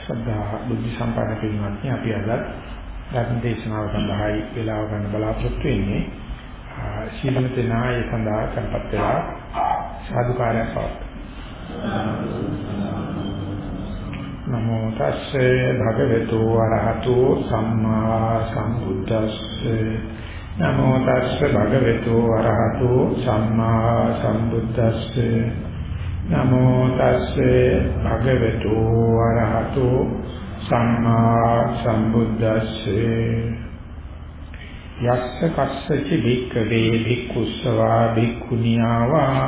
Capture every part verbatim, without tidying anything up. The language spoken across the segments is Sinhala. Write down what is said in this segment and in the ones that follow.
ශ්‍රද්ධා බුද්ධ සම්පන්න පින්වත්නි අපි අද ධර්ම දේශනාව සඳහායි වේලාව ගන්න බලාපොරොත්තු වෙන්නේ ශීලම තනාය සඳහා tempත් වෙලා සාදුකාරය පවත්වමු නමෝ තස්සේ භගවතු වරහතු සම්මා සම්බුද්දස්සේ නමෝ තස්සේ භගවතු වරහතු සම්මා සම්බුද්දස්සේ නමෝ තස්සේ භගවතු වරහතු සම්මා සම්බුද්දස්සේ යස්ස කස්සචි භික්ඛවේ භික්ඛුස්සවා භික්ඛුනියාවා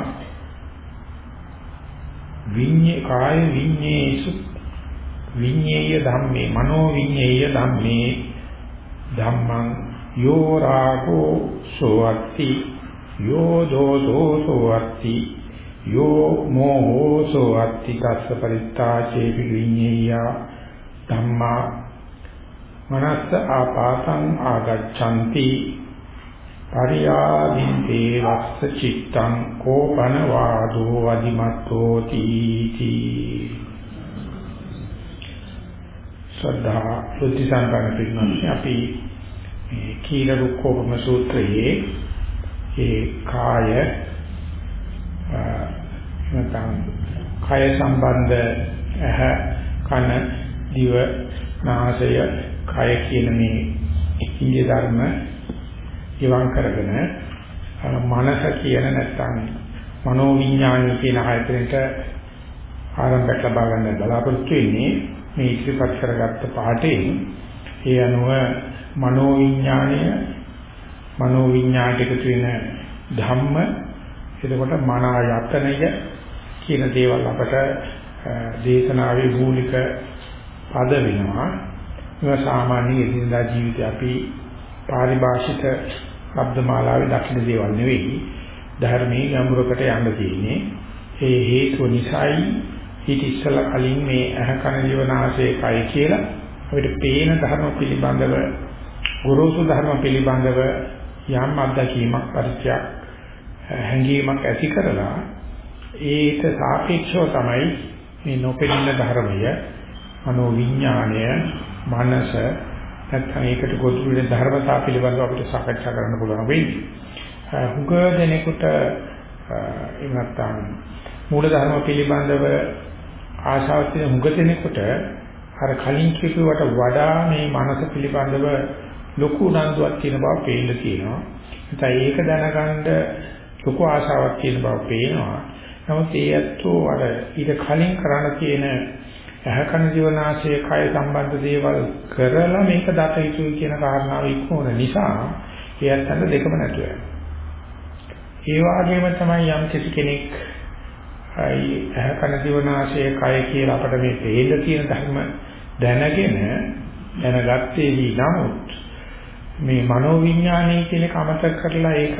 විඤ්ඤේ කාය විඤ්ඤේසු විඤ්ඤේය ධම්මේ මනෝ විඤ්ඤේය ධම්මේ ධම්මං යෝ රාගෝ සෝවත්ති යෝ දෝසෝ සෝවත්ති යෝ මොහෝ සෝවත්ති තස්ස පරිත්තාචේ විඤ්ඤේය ධම්මා මනස්ස ආපාතං ආගච්ඡanti පරියාදින්තේ වස්ස චිත්තං කෝපන වාදෝ අදිමත්තෝ තීති සද්ධා බුද්ධ සම්පන්න පින්වත්නි අපි මේ කීල රුක්කෝපම සූත්‍රයේ ඒ කාය නැත්නම් කාය සම්බන්ධ ඇහ කන දිව නාසය කය කියන මේ ඉන්දිය ධර්ම ඉවන් කරගෙන මනස කියන නැත්නම් මනෝ විඥානය කියන ආයතනයට ආරම්භයක් ලබා ගන්න බලාපොරොත්තු වෙන්නේ මේ ඉතිපත් කරගත්ත පාඩයෙන් ඒ අනුව මනෝ විඥානය මනෝ විඥාණයට තියෙන ධම්ම එතකොට මන ආයතනය කියන දේවල් අපට දේශනාවේ මූලික පද වෙනවා. ඒක සාමාන්‍ය එදිනදා ජීවිතේ අපි පාරිභාෂික ශබ්දමාලාවේ දක්ෂින දේවල් නෙවෙයි. ධර්මයේ ගැඹුරකට යන්න තියෙන්නේ. ඒ හේතුව නිසායි ඊට ඉස්සලා කලින් මේ අහ කන ජීවනාශය කය කියලා අපිට පේන ධර්ම පිළිබඳව ගුරුසු ධර්ම පිළිබඳව යම් අත්දැකීමක් පරිචයක් හැඟීමක් ඇති කරලා ඒක සාපේක්ෂව තමයි මේ නොපෙනෙන ධර්මය මනෝ විඥාණය මනස නැත්නම් ඒකට ගොදුරු වෙන ධර්මතා පිළිබඳව අපිට සාකච්ඡා කරන්න පුළුවන් වෙන්නේ. හුඟ දෙනෙකුට එහෙම නැත්නම් මූල ධර්ම පිළිබඳව ආශාවක් තියෙන හුඟ දෙනෙකුට අර කලින් කියපුවට වඩා මේ මනස පිළිබඳව ලොකු උනන්දුවක් තියෙන බව පේන්න තියෙනවා. නැත්නම් ඒක දැනගන්න ලොකු ආශාවක් තියෙන බව පේනවා. නමුත් ඒ ඇත්තෝ අර ඊට කලින් කරන්න තියෙන ඇහකන ජීවනාශය කය සම්බන්ධ දේවල් කරලා මේක දත යුතුයි කියන කාරණාව ඉක්මවන නිසා ඒ ඇත්තට දෙකම නැතුව යනවා. ඒ වගේම තමයි යම් කිසි කෙනෙක් ඇහකන ජීවනාශය කය කියලා අපිට මේ හේද තියෙන ධර්ම දැනගෙන දැනගත්තේදී නමුත් මේ මනෝ විඥානය කියන කමතක් කරලා ඒක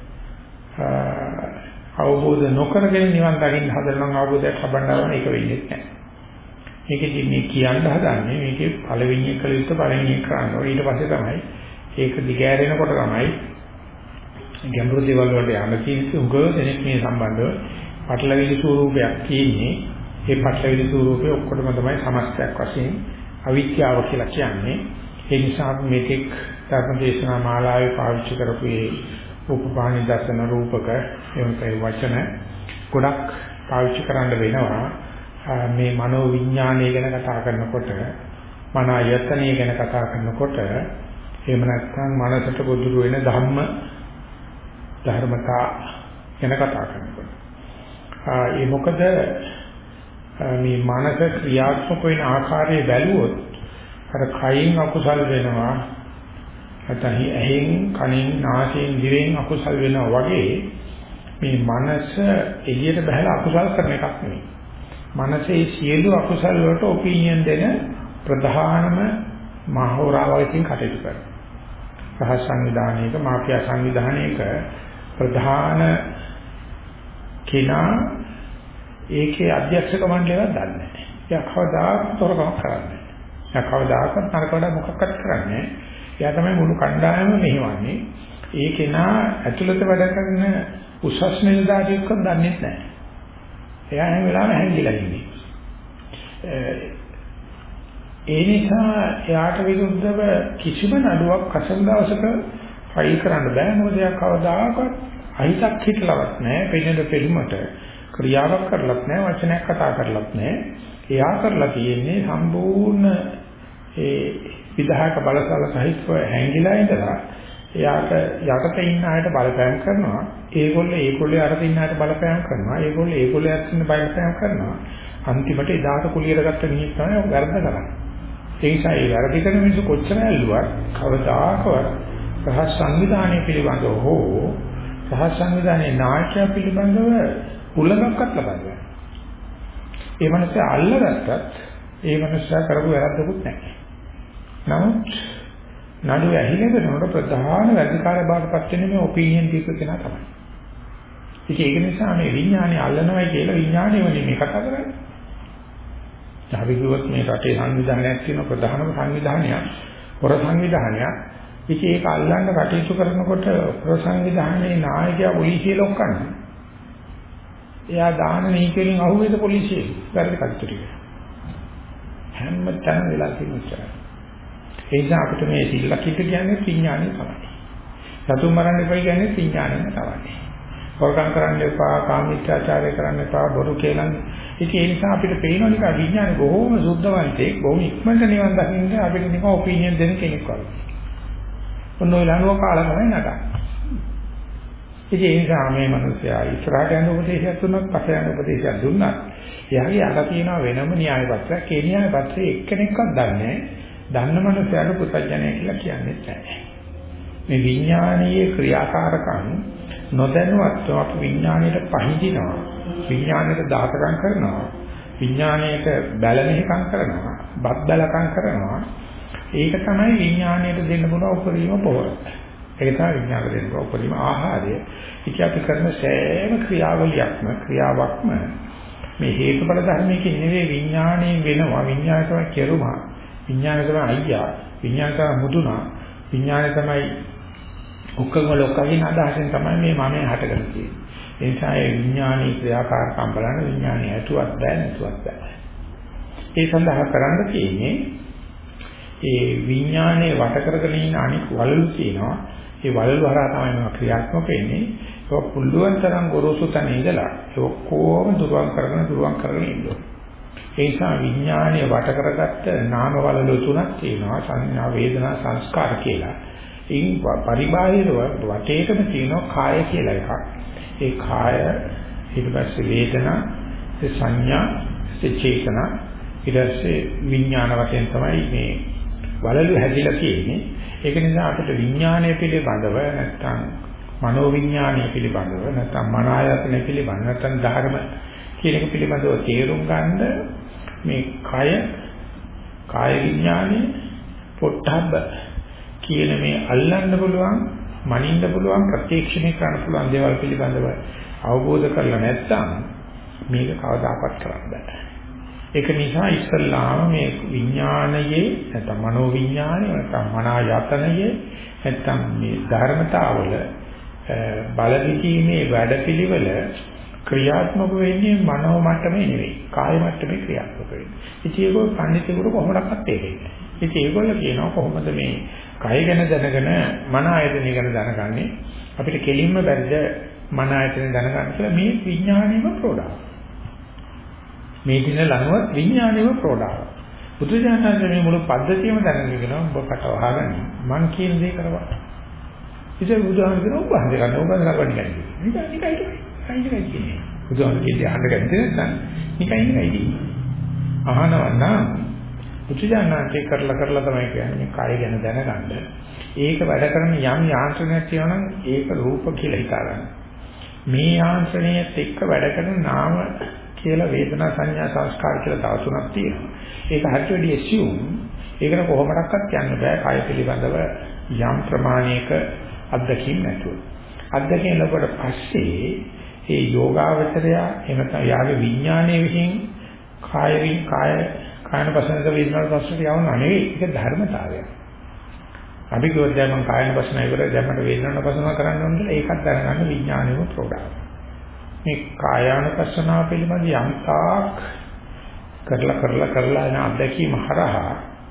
අවබෝධ නොකරගෙන නිවන් දකින්න හදනවා නම් අවබෝධයක් ලබන්න ඒක වෙන්නේ නැහැ. මේකදී මේ කියන්න හදන්නේ මේකේ පළවෙනි එක කළ යුත්තේ පළවෙනි එක කරනවා. ඊට පස්සේ තමයි ඒක දිගෑරෙනකොට තමයි ගැඹුරු දේවල් වලට යන්න තියෙන්නේ. උගව දෙනෙක් මේ සම්බන්ධව පටලවිලි ස්වරූපයක් තියෙන්නේ. ඒ පටලවිලි ස්වරූපේ ඔක්කොටම තමයි සමස්තයක් වශයෙන් අවිද්‍යාව කියලා කියන්නේ. ඒ නිසා මේකෙක් ධර්මදේශනා මාලාවේ පාවිච්චි කරපු ඒ උපපාණි දර්ශන රූපක එවන වචන ගොඩක් පාවිච්චි කරන්න වෙනවා. මේ මනෝ විඥානය ගැන කතා කරනකොට මන ආයතනය ගැන කතා කරනකොට එහෙම නැත්නම් මනසට ගොදුරු වෙන ධම්ම ධර්මතා ගැන කතා කරනකොට ඒ මොකද මේ මනස ක්‍රියාත්මක වෙන ආකාරය බැලුවොත් අර කයින් අකුසල් වෙනවා නැත්නම් ඇහෙන් කනින් නාසයෙන් දිවෙන් අකුසල් වෙනවා වගේ මේ මනස එළියට බහලා අකුසල් කරන එකක් නෙවෙයි. මනසේ සියලු අකුසල් වලට ඔපිනියන් දෙන ප්‍රධානම මහෝරාවකින් කටයුතු කරනවා. රහස් සංවිධානයක මාෆියා සංවිධානයක ප්‍රධාන කෙනා ඒකේ අධ්‍යක්ෂක මණ්ඩලයක් දන්නේ නැහැ. එයා කවදාකවත් තොරකමක් කරන්නේ නැහැ. එයා කවදාකවත් නරකට මොකක්වත් කරන්නේ නැහැ. එයා තමයි මුළු කණ්ඩායම මෙහෙවන්නේ. ඒ කෙනා ඇතුළත වැඩ කරන උසස් නිලධාරියෙක්වත් දන්නේ නැහැ. එයා හැම වෙලාවෙම හැංගිලා ඉන්නේ. ඒ නිසා එයාට විරුද්ධව කිසිම නඩුවක් අසල දවසක ෆයිල් කරන්න බෑ. මොකද එයා කවදාකවත් අහිතක් හිතලවත් නැහැ. පෙනෙන පෙළුමට ක්‍රියාවක් කරලත් නැහැ, වචනයක් කතා කරලත් නැහැ. එයා කරලා තියෙන්නේ සම්පූර්ණ ඒ විධායක බලසල සහිතව හැංගිලා ඉඳලා එයාට යටතේ ඉන්න අයට බලපෑම් කරනවා. ඒගොල්ලෝ ඒගොල්ලෝ යටතේ ඉන්න අයට බලපෑම් කරනවා. ඒගොල්ලෝ ඒගොල්ලෝ යටතේ ඉන්න බලපෑම් කරනවා. අන්තිමට එදාට කුලියට ගත්ත මිනිහ තමයි වැරද්ද කරන්නේ. ඒ නිසා ඒ වැරදි කරන මිනිස්සු කොච්චර ඇල්ලුවත් කවදාකවත් රහස් සංවිධානය පිළිබඳව හෝ රහස් සංවිධානයේ නායකය පිළිබඳව උලඟක්වත් ලබන්නේ. ඒ මනස අල්ලගත්තත් ඒ මනස කරපු වැරද්දකුත් නැහැ. නමුත් නඩුව ඇහිලා කරනකොට ප්‍රධාන වැඩිකාර බාටපත් වෙන්නේ මේ ඔපිනියන් දීපු කෙනා තමයි. ඉතින් ඒක නිසා මේ විඥානය අල්ලනවයි කියලා විඥානය වලින් මේ කතා කරන්නේ. අපි කිව්වොත් මේ රටේ සංවිධානයක් තියෙන ප්‍රධානම සංවිධානයක් පොර සංවිධානයක්. ඉතින් ඒක අල්ලන්න කටයුතු කරනකොට පොර සංවිධානයේ නායකයා පොලිසිය ලොක්කන්නේ. එයා දාන නීතියෙන් අහුවේද පොලිසිය වැරදි කටයුතු ටික. හැමතැනම වෙලා තියෙනවා. ඒ නිසා අපිට මේ සිල්ලකිට කියන්නේ විඥානය තමයි. සතුන් මරන්න එපා කියන්නේ විඥානය තමයි. හොරකම් කරන්න එපා, කාමීත්‍යාචාරය කරන්න එපා, බොරු කියලා. ඉතින් ඒ නිසා අපිට පේනවා නිකන් විඥානය බොහොම සුද්ධවන්තයෙක්, බොහොම ඉක්මනට නිවන් දකින්න අපිට නිකන් ඔපිනියන් දෙන කෙනෙක් වගේ. ඔන්න ඔය ලනුව කාලා තමයි නටන්නේ. ඉතින් ඒ නිසා මේ මිනිස්සයා ඉස්සරහට යන උපදේශයක් දුන්නත්, පස්සේ යන උපදේශයක් දුන්නත්, එයාගේ අර තියෙන වෙනම න්‍යාය පත්‍රයක්, ඒ න්‍යාය පත්‍රයේ එක්කෙනෙක්වත් දන්නේ නැහැ. දන්න මනුස්සයාට පුතඥය කියලා කියන්නේ නැහැ. මේ විඥානීය ක්‍රියාකාරකම් නොදැනුවත්ව අපි විඥාණයට පහඳිනවා. විඥාණයට දාතකම් කරනවා. විඥාණයට බැලමෙහිකම් කරනවා. බද්දලකම් කරනවා. ඒක තමයි විඥාණයට දෙන්න පුළුවන් උපරිම පොහොර. ඒක තමයි විඥාණයට දෙන්න පුළුවන් උපරිම ආහාරය. ඒක අපි කරන සෑම ක්‍රියාවලියක්ම ක්‍රියාවක්ම මේ හේතුඵල ධර්මයකින් නෙවෙයි විඥාණයෙන් වෙනවා. විඥාණය තමයි කෙරුමා. විඥානය තමයි අයියා, විඥානය තමයි මුදුනා, විඥානය තමයි ඔක්කොම ලෝකයෙන් අදහසෙන් තමයි මේ මමෙන් හටගෙන තියෙන්නේ. ඒ නිසා ඒ විඥානීය ක්‍රියාකාරකම් බලන විඥානය ඇතුවත් බෑ නැතුවත් බෑ. ඒ සඳහා කරන්න තියෙන්නේ ඒ විඥානයේ වට කරගෙන ඉන්න අනික් වලලු තියෙනවා. ඒ වලලු හරහා තමයි මේවා ක්‍රියාත්මක වෙන්නේ. ඒක පුළුවන් තරම් ගොරෝසු තැන ඉඳලා ඒ ඔක්කොම දුරවන් කරගෙන දුරවන් කරගෙන ඉන්න ඕනේ. ඒ නිසා විඥානය වට කරගත්ත නාම වලලු තුනක් තියෙනවා. සංඥා, වේදනා, සංස්කාර කියලා. ඉන් පරිබාහිරව වටේටම තියෙනවා කාය කියලා එකක්. ඒ කාය ඊට පස්සේ වේදනා, ඒ සංඥා, ඒ චේතනා, ඊට පස්සේ විඥාන වශයෙන් තමයි මේ වලලු හැදිලා තියෙන්නේ. ඒක නිසා අපිට විඥානය පිළිබඳව නැත්නම් මනෝ විඥානය පිළිබඳව නැත්නම් මන ආයතන පිළිබඳව නැත්නම් ධර්ම කියන එක පිළිබඳව තේරුම් ගන්න මේ කය කාය විඥානේ පොට්ටබ්බ කියන මේ අල්ලන්න පුළුවන් මනින්න පුළුවන් ප්‍රත්‍යක්ෂණය කරන්න පුළුවන් දේවල් පිළිබඳව අවබෝධ කරලා නැත්නම් මේක කවදාකවත් කරන්න බෑ. ඒක නිසා ඉස්සල්ලාම මේ විඥානයේ නැත්නම් මනෝ විඥානේ නැත්නම් මන ආයතනයේ නැත්නම් මේ ධර්මතාවල බලවිදීමේ වැඩපිළිවෙල ක්‍රියාත්මක වෙන්නේ මනෝ මට්ටමේ නෙවෙයි කාය මට්ටමේ ක්‍රියාත්මක වෙන්නේ. ඉතින් ඒක පඬිතුගුරු කොහොමඩක්වත් තේරෙන්නේ නැහැ. ඉතින් ඒගොල්ලෝ කියනවා කොහොමද මේ කය ගැන දැනගෙන මන ආයතනය ගැන දැනගන්නේ අපිට කෙලින්ම බැරිද මන ආයතනය දැනගන්න කියලා මේ විඥාණයම ප්‍රෝඩාව. මේ දින ලනුවත් විඥාණයම ප්‍රෝඩාව. බුදුජානක මේ මුළු පද්ධතියම දැනගෙන කියනවා ඔබ කට වහගන්න මං කියන දේ කරවා. ඉතින් බුදුහාම කියනවා ඔබ හඳ ගන්න ඔබ කරවන්නේ නැහැ. නිකන් නිකයි අයිතියි කියන්නේ. බුදුහාම කියන්නේ අහන්න ගන්නේ නැත්නම් නිකන් නිකයි. අහනවා නම් පුදුජානනාචේ කරලා කරලා තමයි කියන්නේ මේ කය ගැන දැනගන්න. ඒක වැඩ කරන යම් යාන්ත්‍රණයක් තියෙනවා නම් ඒක රූප කියලා හිතා ගන්න. මේ යාන්ත්‍රණයත් එක්ක වැඩ කරන නාම කියලා වේදනා සංඥා සංස්කාර කියලා තව තුනක් තියෙනවා. ඒක හරියට වැඩි assume ඒකට කොහොමඩක්වත් කියන්න බෑ කය පිළිබඳව යම් ප්‍රමාණයක අත්දැකීම් නැතුව. අත්දැකීම් ලැබුවට පස්සේ ඒ යෝගාවචරය එහෙම නැත්නම් යාගේ විඥානයේ විසින් කාය වින් කාය කායන පස්සනක වේදනාවට පස්සට යවනවා නෙවෙයි ඒක ධර්මතාවයක්. අපි කිව්වොත් දැන් මම කායන පස්සන ඉවරයි දැන් මට වේදනාවට පස්සන කරන්න ඕන කියලා ඒකත් දැනගන්න විඥානයේම ප්‍රෝඩාව. මේ කායානුපස්සනාව පිළිබඳ යම් තාක් කරලා කරලා කරලා යන අධ්‍යක්ීම හරහා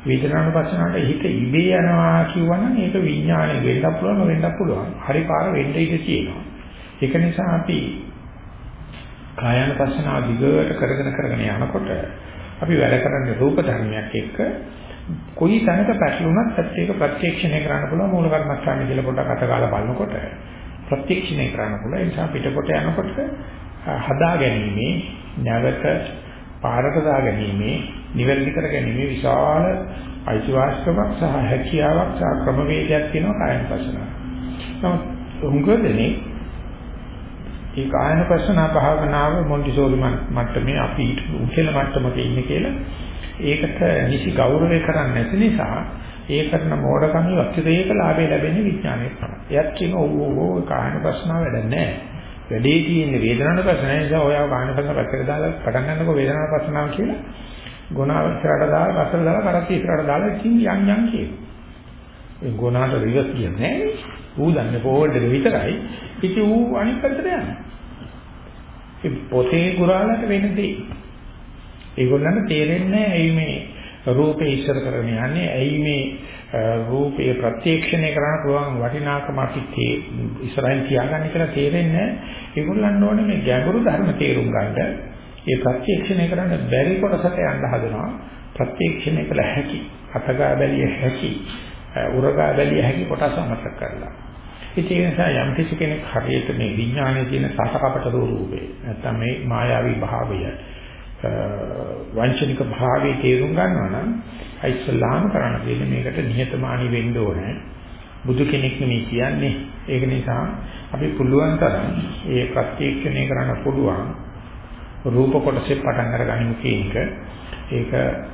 වේදනානුපස්සනාවට හිත ඉබේ යනවා කියවනම් ඒක විඥාණය වෙන්නත් පුළුවන් වෙන්නත් පුළුවන්. හරි පාර වෙන්න ඉඩ තියෙනවා. ඒක නිසා අපි කායानुපස්සනාව දිගට කරගෙන කරගෙන යනකොට අපි වැඩ කරන්නේ රූප ධර්මයක් එක්ක කොයි තැනක පැටලුණත් ඒක ප්‍රත්‍යක්ෂණය කරන්න පුළුවන් මූල කර්මස්ථානේ කියලා පොඩක් අතගාලා බලනකොට ප්‍රත්‍යක්ෂණය කරන්න පුළුවන්. ඒ නිසා පිටකොට යනකොට හදා ගැනීමේ නැවත පාරට දා ගැනීමේ නිවැරදි කර ගැනීමේ විශාල අයිතිවාසිකමක් සහ හැකියාවක් සහ ක්‍රමවේදයක් තියෙනවා කායानुපස්සනාව. නමුත් උංගදෙනේ ඒ කායानुපස්සනා භාවනාව මොන්ටිසෝරි මට්ටමේ අපි උකල මට්ටමක ඉන්නේ කියලා ඒකට නිසි ගෞරවය කරන්නේ නැති නිසා ඒ කරන මෝඩකම අතිරේක ලාභය ලැබෙන්නේ විඥානයේ තමයි. එයත් කියන ඕ ඕ කායानुපස්සනාව වැඩ නැහැ. වැඩේ තියෙන්නේ වේදනානුපස්සනාව නිසා ඔයාව කායानुපස්සනාව පැත්තට දාලා පටන් ගන්නකො වේදනානුපස්සනාව කියලා ගුණාව ඉස්සරහට දාලා පස්සට දාලා කරත් ඉස්සරහට දාලා ඉතින් යන් යන් කියනවා. ඒ ගුණාට රිවර්ස් කියන්නේ නැහැ. ඌ දන්නේ ෆෝවර්ඩ් එක විතරයි. ඉතින් ඌ අනිත් පැත්තට යනවා. ඒ පොතේ ගුරාලට වෙන්නේ. ඒගොල්ලන්ට තේරෙන්නේ ඇයි මේ රූපේ ඉස්සර කරගෙන යන්නේ ඇයි මේ රූපේ ප්‍රත්‍යක්ෂණය කරන්න පුළුවන් වටිනාකම අපිට ඉස්සරහින් තියාගන්න කියලා තේරෙන්නේ ඒගොල්ලන් ඕනේ මේ ගැඹුරු ධර්ම තේරුම් ගන්න ඒ ප්‍රත්‍යක්ෂණය කරන්න බැරි කොටසට යන්න හදනවා ප්‍රත්‍යක්ෂණය කළ හැකි අතගා බැලිය හැකි උරගා බැලිය හැකි කොටස අමතක කරලා ඒ නිසා යම් කිසි කෙනෙක් හරියට මේ විඥානයේ තියෙන සාසකපට රූපේ නැත්නම් මේ මායාවී භාවය වංචනික භාවයේ තේරුම් ගන්නවා නම් ඉස්ලාම කරන්න දෙන්නේ මේකට නිහතමානී වෙන්න ඕනේ. බුදු කෙනෙක් නෙමෙයි කියන්නේ. ඒක නිසා අපි පුළුවන් තරම් ඒ ප්‍රත්‍යක්ෂණය කරන්න පුළුවන් රූප කොටසේ පටන් අරගනිමු කියන එක. ඒක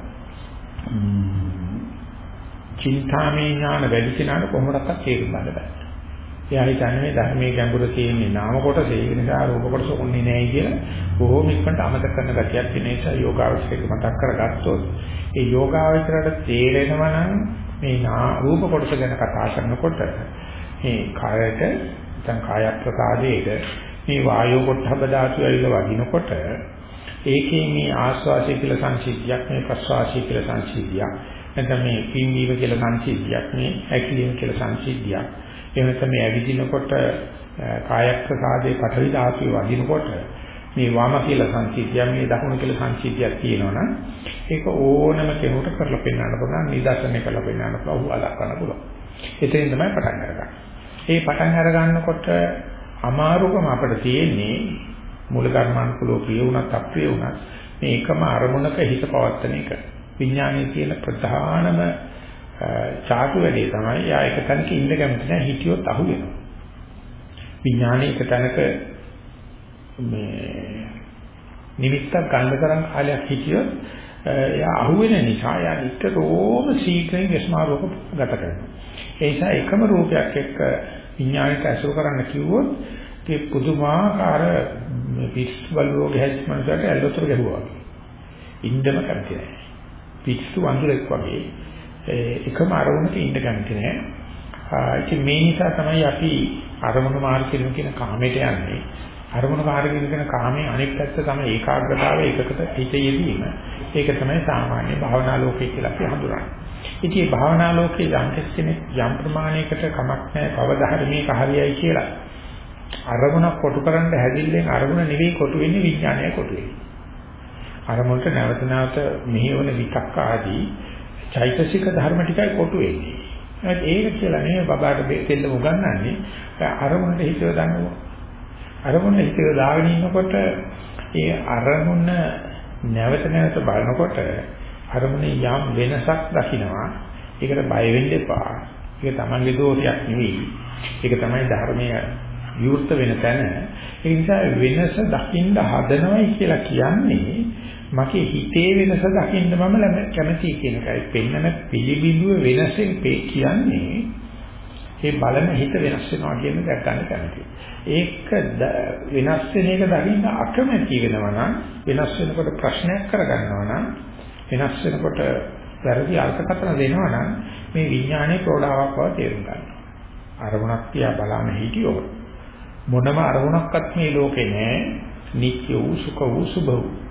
චින්තාමය ඥාන වැඩි කෙනාට කොහොමදක් තේරුම් ගන්න බෑ. එයා හිතන්නේ මේ ධර්මයේ ගැඹුර තියෙන්නේ නාම කොටසේ ඒ නිසා රූප කොටස ඔන්නේ නැහැ කියලා බොහෝම ඉක්මනට අමතක කරන ගතියක් තියෙන නිසා යෝගාවචරයට මතක් කරගත්තොත් ඒ යෝගාවචරයට තේරෙනවා නම් මේ රූප කොටස ගැන කතා කරනකොට මේ කායයට නැත්නම් කාය ප්‍රකාශයේද මේ වායෝ කොටහබ ධාතු ඇවිල්ලා වදිනකොට ඒකේ මේ ආස්වාසය කියලා සංසිද්ධියක් මේ ප්‍රස්වාසය කියලා සංසිද්ධියක් නැත්නම් මේ පිම්බීම කියලා සංසිද්ධියක් මේ ඇකිලිම කියලා සංසිද්ධියක් එහෙම නැත්නම් මේ ඇවිදිනකොට කාය ප්‍රකාශයේ පඨවි ධාතුවේ වදිනකොට මේ වම කියලා සංසිද්ධියක් මේ දකුණ කියලා සංසිද්ධියක් තියෙනවනම් ඒක ඕනම කෙනෙකුට කරලා පෙන්නන්න පුළුවන් නිදර්ශනය කරලා පෙන්නන්න පුළුවන් උදාහරණ ගන්න පුළුවන්. එතෙන් තමයි පටන් අරගන්නේ. ඒ පටන් අර ගන්නකොට අමාරුකම අපිට තියෙන්නේ මූල කර්මානුකූලව ප්‍රිය වුණත් අප්‍රිය වුණත් මේ එකම අරමුණක හිත පවත්තන එක. විඥානයේ තියෙන ප්‍රධානම චාටු වැඩේ තමයි යා එක තැනක ඉන්න කැමති නැහැ හිතියොත් අහු වෙනවා. විඥානයේ එක තැනක මේ නිමිත්තක් ගන්න තරම් කාලයක් හිටියොත් එයා අහුවෙන නිසා එයා නිතරම සීක්‍රෙන් විස්මාරෝක ගත කරනවා. ඒ නිසා එකම රූපයක් එක්ක විඥානික අසුර කරන්න කිව්වොත් ඒ පුදුමාකාර පිස්සු බල රෝග හැදිච්ච මනසට ඇල්ලතර ගැහුවා. ඉන්නම කැමති නැහැ. පිස්සු වඳුරෙක් වගේ එකම අරමුණක ඉන්න කැමති නැහැ. ඉතින් මේ නිසා තමයි අපි අරමුණු මාර්ගයෙන් කියන කාමයට යන්නේ. අරමුණු මාර්ගයෙන් කියන කාමයේ අනෙක් පැත්ත තමයි ඒකාග්‍රතාවය එකකට හිත යෙදීම. ඒක තමයි සාමාන්‍ය භාවනා ලෝකය කියලා අපි හඳුනන්නේ. ඉතින් මේ භාවනා ලෝකයේ යම් කෙනෙක් යම් ප්‍රමාණයකට කමක් නැහැ කවදා මේක හරියයි කියලා. අරමුණක් කොටු කරන්න හැදිල්ලෙන් අරමුණ නෙවෙයි කොටු වෙන්නේ විඥානය කොටු වෙන්නේ. අරමුණට නැවත නැවත මෙහෙවන විතක්ක ආදී චෛතසික ධර්ම ටිකයි කොටු වෙන්නේ. ඒක කියලා නෙවෙයි බබාට දෙල්ල උගන්වන්නේ අරමුණට හිතව දානවා. අරමුණ හිතව දාගෙන ඉන්නකොට ඒ අරමුණ නැවත නැවත බලනකොට අරමුණේ යම් වෙනසක් දකින්නවා. ඒකට බය වෙන්න එපා. ඒක තමන්ගේ දෝෂයක් නෙවෙයි. ඒක තමයි ධර්මයේ විවෘත වෙන තැන. ඒ නිසා වෙනස දකින්න හදනවයි කියලා කියන්නේ මගේ හිතේ වෙනස දකින්න මම කැමතියි කියන එකයි. පෙන්නන පිළිබිඹුව වෙනසෙන් කියන්නේ ඒ බලන හිත වෙනස් වෙනවා කියන එක ගන්න කැමතියි. ඒක වෙනස් වෙන එක දකින්න අකමැති වෙනවා නම් වෙනස් වෙනකොට ප්‍රශ්නයක් කරගන්නවා නම් වෙනස් වෙනකොට වැරදි අර්ථකථන දෙනවා නම් මේ විඥානයේ ප්‍රෝඩාවක් බව තේරුම් ගන්නවා. අරමුණක් තියා බලන හිටියෝ මොනම අරමුණක්වත් මේ ලෝකේ නැහැ. නිත්‍ය වූ සුඛ වූ සුභ වූ.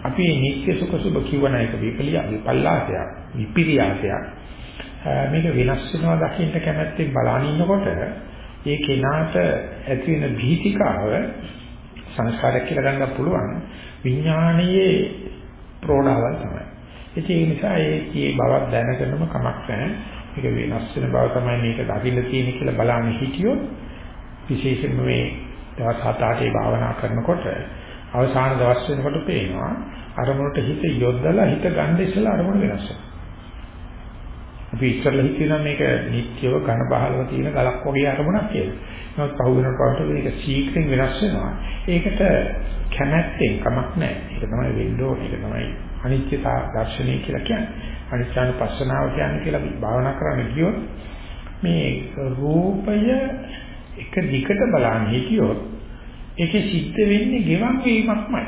අපි නිත්‍ය සුඛ සුභ කියවන එක විපලිය විපල්ලාසයක් විපිරියාසයක් මේක වෙනස් වෙනවා දකින්න කැමැත්තෙන් බලන ඉන්නකොට ඒ කෙනාට ඇති වෙන භීතිකාව සංස්කාරයක් කියලා ගන්න පුළුවන් විඥානයේ ප්‍රෝණාවල් තමයි. ඒ නිසා ඒ බවක් දැනගෙනම කමක් නැහැ. මේක වෙනස් වෙන බව තමයි මේක දකින්න තියෙන්නේ කියලා බලන්නේ හිටියොත් විශේෂයෙන්ම මේ දවස් හත අටේ භාවනා කරනකොට අවසාන දවස් වෙනකොට පේනවා අරමුණට හිත යොදලා හිත ගන්න ඉස්සලා අරමුණ වෙනස් වෙනවා. අපි ඉස්සරලා හිතනවා මේක නිත්‍යව ඝන බහලව තියෙන ගලක් වගේ අරමුණක් කියලා. නමුත් පහු වෙනකොට මේක ශීක්‍රයෙන් වෙනස් වෙනවා. ඒකට කැමැත්තෙන් කමක් නැහැ. ඒක තමයි වෙන්න ඕනේ. ඒක තමයි අනිත්‍යතා දර්ශනය කියලා කියන්නේ. අනිත්‍යානුපස්සනාව කියන්නේ කියලා අපි භාවනා කරන්න ගියොත් මේ රූපය එක දිගට බලන්න හිටියොත් ඒකේ සිද්ධ වෙන්නේ ගෙවන් වීමක්මයි.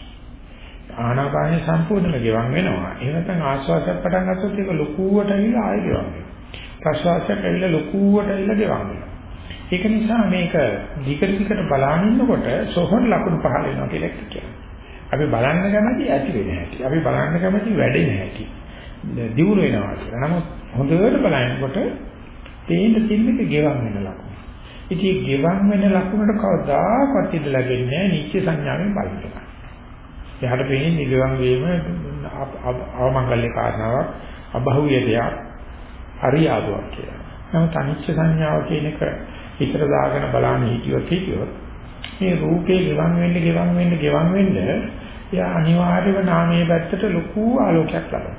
ආනාපානය සම්පූර්ණයෙන්ම ගෙවන් වෙනවා. ඒ නැත්නම් ආශ්වාසයක් පටන් ගත්තොත් ඒක ලොකුවට ඇවිල්ලා ආයෙ ගෙවන් වෙනවා. ප්‍රශ්වාසයක් ඇවිල්ලා ලොකුවට ඇවිල්ලා ගෙවන් වෙනවා. ඒක නිසා මේක දිගට දිගට බලන ඉන්නකොට සෝහන් ලකුණු පහළ වෙනවා කියලා කියනවා. අපි බලන්න කැමති ඇති වෙන හැටි. අපි බලන්න කැමති වැඩෙන හැටි. දියුණු වෙනවා කියලා. නමුත් හොඳට බලනකොට තේින්න තින්නක ගෙවන් වෙන ලකුණු. ඉතින් ගෙවන් වෙන ලකුණට කවදාකවත් ඉඳලා ලැබෙන්නේ නැහැ නිත්‍ය සංඥාවෙන් බලන්න. එහාට පෙන්නේ ගෙවන් වීම අවමංගල්‍ය කාරණාවක් අබහුවිය දෙයක් හරියාදුවක් කියලා. නමුත් අනිත්‍ය සංඥාව කියන එක විතර දාගෙන බලන්න හිටියොත් හිටියොත් මේ රූපේ ගෙවන් වෙන්න ගෙවන් වෙන්න ගෙවන් වෙන්න එයා අනිවාර්යව නාමයේ පැත්තට ලොකු ආලෝකයක් ලබනවා.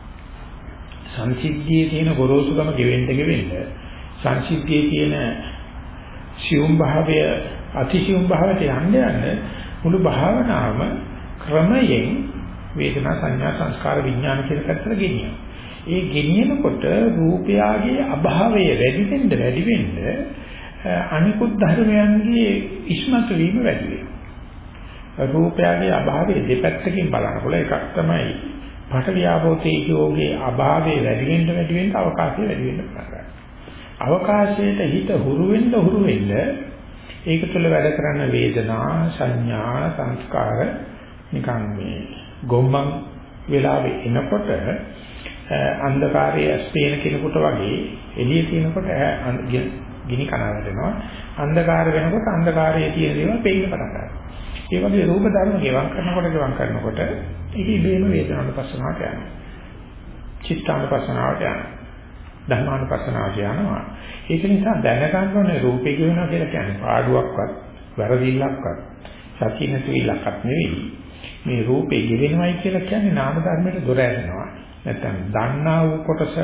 සංසිද්ධියේ තියෙන ගොරෝසුකම ගෙවෙන්න ගෙවෙන්න සංසිද්ධියේ තියෙන සියුම් භාවය අතිසියුම් භාවයට යන්න යන්න මුළු භාවනාවම ක්‍රමයෙන් වේදනා සංඥා සංස්කාර විඥාන කියන පැත්තට ගෙනියනවා. ඒ ගෙනියනකොට රූපයගේ අභාවය වැඩි වෙන්න වැඩි වෙන්න අනිකුත් ධර්මයන්ගේ ඉස්මතු වීම වැඩි වෙනවා. රූපයගේ අභාවය දෙපැත්තකින් බලනකොට එකක් තමයි පඨවි ආපෝ තේජෝගේ අභාවය වැඩි වෙන්න වැඩි වෙන්න අවකාශය වැඩි වෙන්න පටන් ගන්නවා. අවකාශයට හිත හුරු වෙන්න හුරු වෙන්න ඒක තුළ වැඩ කරන වේදනා සංඥා සංස්කාර නිකන් මේ ගොම්මන් වෙලාවේ එනකොට අන්ධකාරයේ ඇස්පේන කෙනෙකුට වගේ එළිය තියෙනකොට ගිනි කන වැටෙනවා. අන්ධකාර වෙනකොට අන්ධකාරයේ තියෙන දේවල් පේන්න පටන් ගන්නවා. ඒ වගේ රූප ධර්ම ගෙවම් කරනකොට ගෙවම් කරනකොට ඒක ඉබේම වේදනානුපස්සනාවට යනවා. චිත්තානුපස්සනාවට යනවා. ධර්මානුපස්සනාවට යනවා. ඒක නිසා දැනගන්න ඕනේ රූපේ කියනවා කියලා කියන්නේ පාඩුවක්වත් වැරදිල්ලක්වත් සතිය නැතිලක්වත් නෙවෙයි. මේ රූපේ ගෙවෙනවයි කියලා කියන්නේ නාම ධර්මයට දොර ඇරෙනවා. නැත්නම් දන්නා වූ කොටස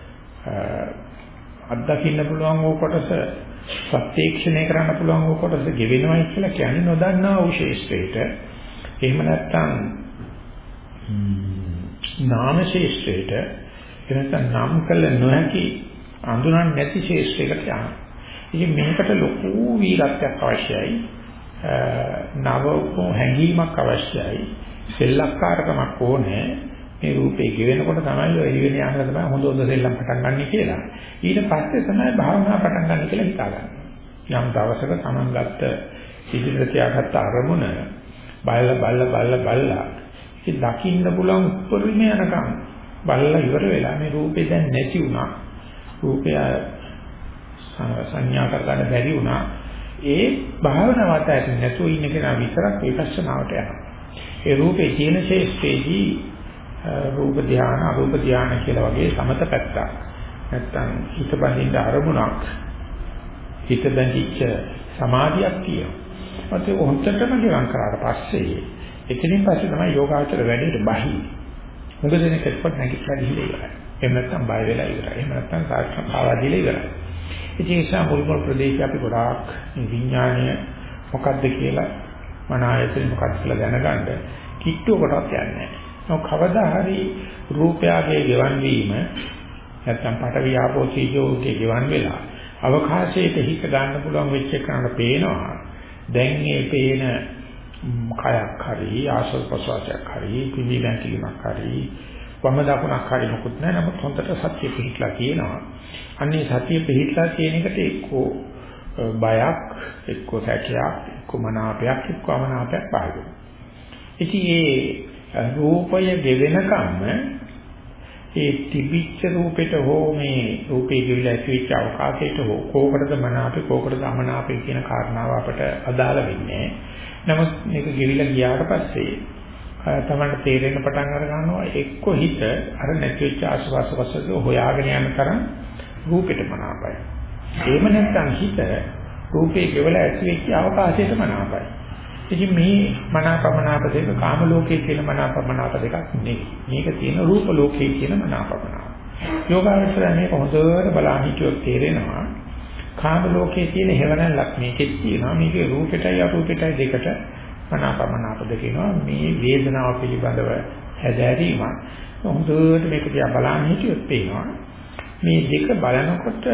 අත්දකින්න පුළුවන් වූ කොටස ප්‍රත්‍යක්ෂණය කරන්න පුළුවන් වූ කොටස ගෙවෙනවයි කියලා කියන්නේ නොදන්නා වූ ශේෂ්ත්‍රයට. එහෙම නැත්නම් නාම ශේෂ්ත්‍රයට එනසම් නම් කළ නොහැකි අඳුරන්නේ නැති ශේෂ්ත්‍රයකට යනවා. ඉතින් මේකට ලොකු වීරත්වයක් අවශ්‍යයි. නව හැඟීමක් අවශ්‍යයි. සෙල්ලක්කාරකමක් ඕනේ. මේ රූපේ ගෙවෙනකොට තමයි ඔය එළිවෙන යනවා තමයි හොඳ හොඳ සෙල්ලම් පටන් ගන්න කියලා. ඊට පස්සේ තමයි භාවනා පටන් ගන්න කියලා හිතාගන්න. යම් දවසක Taman ගත්ත ඉදිරියට තියාගත්ත අරමුණ බලලා බලලා බලලා බලලා ඉතින් දකින්න පුළුවන් උපරිම යනකම් බලලා ඉවර වෙලා මේ රූපේ දැන් නැති වුණා. රූපය සංඥා කරගන්න බැරි වුණා. ඒ භාවනාවට ඇති නැතුව ඉන්න කෙනා විතරක් විපස්සනාවට යනවා. ඒ රූපේ තියෙන ශේෂ්ඨේදී රූප ධානය අරූප ධානය කියලා වගේ සමත පැත්තක්. නැත්තම් හිත බඳින්න අරමුණක් හිත බැඳිච්ච සමාධියක් තියෙනවා. ඒත් හොන්දටම ගිවන් කරාට පස්සේ එතනින් පස්සේ තමයි යෝගාචර වැඩේට බහි. මොකද දෙනෙක් එක්කත් නැගිටලා ගිහිල්ලා ඉවරයි. එහෙම නැත්නම් බය වෙලා ඉවරයි. එහෙම නැත්නම් සාක්ෂාත් ආවා දීලා ඉවරයි. ඉතින් ඒ නිසා මුල් මුල් ප්‍රදේශය අපි ගොඩාක් විඥානය මොකක්ද කියලා මන ආයතන මොකක්ද කියලා දැනගන්න කිට්ටුව කොටවත් යන්නේ නැහැ. ඔව් කවදා හරි රූපයගේ ගෙවන් වීම නැත්නම් පඨවි ආපෝ තේජෝගේ ගෙවන් වෙලා අවකාශයට හිත ගන්න පුළුවන් වෙච්ච එකකට පේනවා. දැන් මේ පේන කයක් හරි ආසල් ප්‍රසවාසයක් හරි පිළිලැකිලක් හරි වම දකුණක් හරි මොකුත් නැහැ. නමුත් හොඳට සත්‍ය පිළිట్లా කියනවා. අන්නේ සත්‍ය පිළිట్లా කියන එකට එක්කෝ බයක් එක්කෝ සැකයක් එක්කෝ මනාපයක් එක්කෝ අමනාපයක් පාවෙනවා. ඉතින් ඒ රූපය ගෙවෙනකම්ම ඒ තිබිච්ච රූපෙට හෝ මේ රූපේ ගෙවිලා ඇතිවෙච්ච අවකාශයට හෝ කෝකටද මනාපේ කෝකටද අමනාපේ කියන කාරණාව අපට අදාළ වෙන්නේ. නමුත් මේක ගෙවිලා ගියාට පස්සේ තමයි තේරෙන්න පටන් අර ගන්නවා එක්ක හිත අර නැතිවෙච්ච ආස්වාස වසක හොයාගෙන යන තරම් රූපෙට මනාපයි. එහෙම නැත්නම් හිත රූපේ ගෙවලා ඇතිවෙච්ච අවකාශයට මනාපයි. ඉතින් මේ මනාපමනාප දෙක කාම ලෝකයේ තියෙන මනාපමනාප දෙකක් නෙවෙයි. මේක තියෙන රූප ලෝකයේ තියෙන මනාපමනාප. යෝගාවචරය මේක හොඳට බලන්න හිතුවොත් තේරෙනවා. කාම ලෝකයේ තියෙන හේවණල්ලක් මේකෙත් තියෙනවා. මේකේ රූපෙටයි අරූපෙටයි දෙකට මනාපමනාප දෙකේනවා. මේ වේදනාව පිළිබඳව හැදෑරීමක්. හොඳට මේක දිහා බලන්න හිතුවොත් පේනවා. මේ දෙක බලනකොට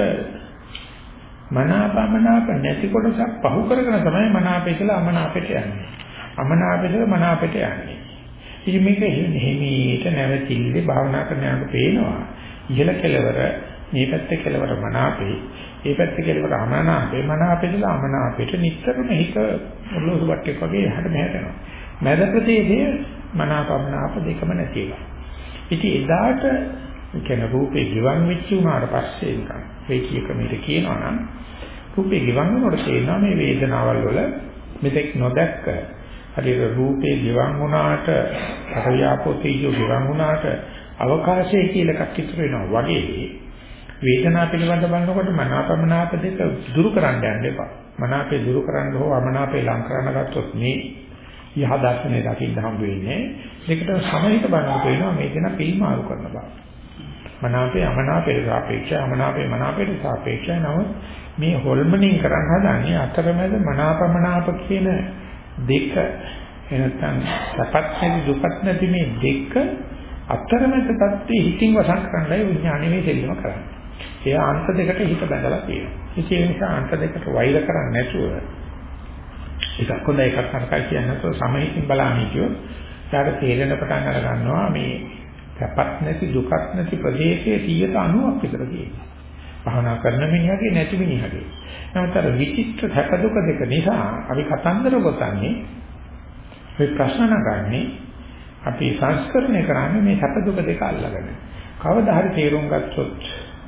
මනාපමනාප නැති කොටසක් පහු කරගෙන තමයි මනාපේ කියලා අමනාපයට යන්නේ. අමනාපේ කියලා මනාපයට යන්නේ. ඉතින් මේක හිමීට නැවතිල්ලේ භාවනා කරන යනකොට පේනවා. ඉහළ කෙලවර මේ පැත්තේ කෙලවර මනාපේ, මේ පැත්තේ කෙලවර අමනාපේ, මනාපේ කියලා අමනාපයට නිතරම හිත ඔලෝසු වට්ටක් වගේ එහාට මෙහාට යනවා. මැද ප්‍රදේශයේ මනාපමනාප දෙකම නැතිලා. ඉතින් එදාට කියන රූපේ ගිවන් වෙච්ච උනාට පස්සේ නිකන් ඒ කිය ක්‍රමයට කියනවා නම් රූපේ ගිවන් වෙනකොට තේරෙනවා මේ වේදනාවල් වල මෙතෙක් නොදැක්ක හරියට රූපේ ගිවන් වුණාට පරියාපෝතීජෝ ගිවන් වුණාට අවකාශය කියලා එකක් ඉතුරු වෙනවා වගේ වේදනාව පිළිබඳ බලනකොට මනාපමනාප දෙක දුරු කරන්න යන්න එපා. මනාපේ දුරු කරන්න හෝ අමනාපේ ලං කරන්න ගත්තොත් මේ යහ දර්ශනේ දකින්න හම්බ වෙන්නේ දෙකට සමහිත බලනකොට වෙනවා මේ දෙන පිළිමාරු කරන බව. මනාපේ අමනාපේට සාපේක්ෂයි අමනාපේ මනාපේට සාපේක්ෂයි නම මේ හොල්මනින් කරන්න හදන්නේ අතරමැද මනාපමනාප කියන දෙක එනතන් සපත් නැති දුපත් නැති මේ දෙක අතරමැද තත්ත්වයේ හිතින් වසන් කරන්නයි විඥාණය මේ දෙල්ලම කරන්නේ. ඒ අන්ත දෙකට හිත බැඳලා තියෙනවා. ඒ නිසා අන්ත දෙකට වෛර කරන්නේ නැතුව එකක් හොඳ එකක් නරකයි කියන්නේ නැතුව සමහිතින් බලන්නේ කියොත් ඊට තේරෙන පටන් අර ගන්නවා මේ සැපත් නැති දුකත් නැති ප්‍රදේශයේ සියයට අනූවක් විතර තියෙනවා. භවනා කරන මිනිහගේ නැති මිනිහගේ. නමුත් අර විචිත්‍ර සැප දුක දෙක නිසා අපි කතන්දර ගොතන්නේ මේ ප්‍රශ්න නගන්නේ අපි සංස්කරණය කරන්නේ මේ සැප දුක දෙක අල්ලගෙන. කවදා හරි තේරුම් ගත්තොත්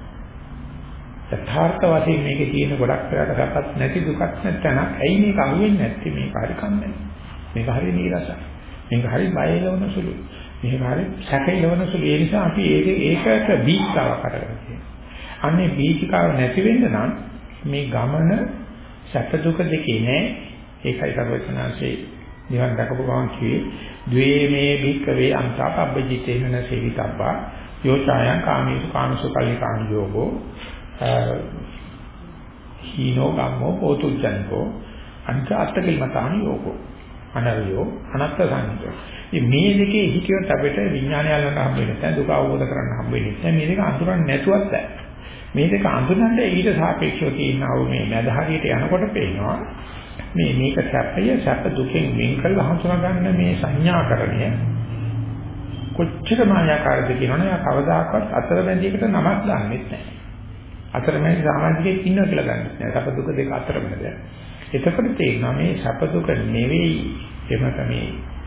යථාර්ථ වශයෙන් මේකේ තියෙන ගොඩක් වෙලාට සැපත් නැති දුකක් නැත්නම් ඇයි මේක අහුවෙන්නේ නැත්තේ මේක හරි කන්නේ. මේක හරි නීරසයි. මේක හරි බයලවන සුළුයි. මේක හරි සැකේලවන සුළු. ඒ නිසා අපි ඒක ඒකට බීජිකාවක් අරගෙන තියෙනවා. අන්නේ බීජිකාව නැති වෙන්න නම් මේ ගමන සැප දුක දෙකේ නෑ. ඒකයි සර්වඥාන්සේ නිවන් දක්වපු ගමන් කිව්වේ ද්වේමේ භික්කවේ අන්තපබ්බජිතේන සේවිතබ්බා යෝචායං කාමීසු කාමසු කල්ලිකාණ යෝගෝ හීනෝ ගම්මෝ පෝතුජ්ජන්කෝ අන්ත අත්තකිලමතාන යෝගෝ අනරියෝ අනත්ත සංකෝ. මේ දෙකේ හිතියොත් අපිට විඥානය අල්ලන්න හම්බ වෙන්නේ නැහැ, දුක අවබෝධ කරගන්න හම්බ වෙන්නේ නැහැ. මේ දෙක අඳුරන්නේ නැතුවත් බෑ. මේ දෙක අඳුරන්න ඊට සාපේක්ෂව තියෙනා වූ මේ මැද හරියට යනකොට පේනවා මේ මේක සැපය සැප දුකෙන් වෙන් කරලා හඳුනා ගන්න මේ සංඥාකරණය කොච්චර මායාකාරද කියනවනේ කවදාකවත් අතරමැදියකට නමක් දාන්නෙත් නැහැ. අතරමැදි සමාජිකයෙක් ඉන්නවා කියලා ගන්නෙත් නැහැ. සැප දුක දෙක අතරමැද. එතකොට තේරෙනවා මේ සැප දුක නෙවෙයි එම තමයි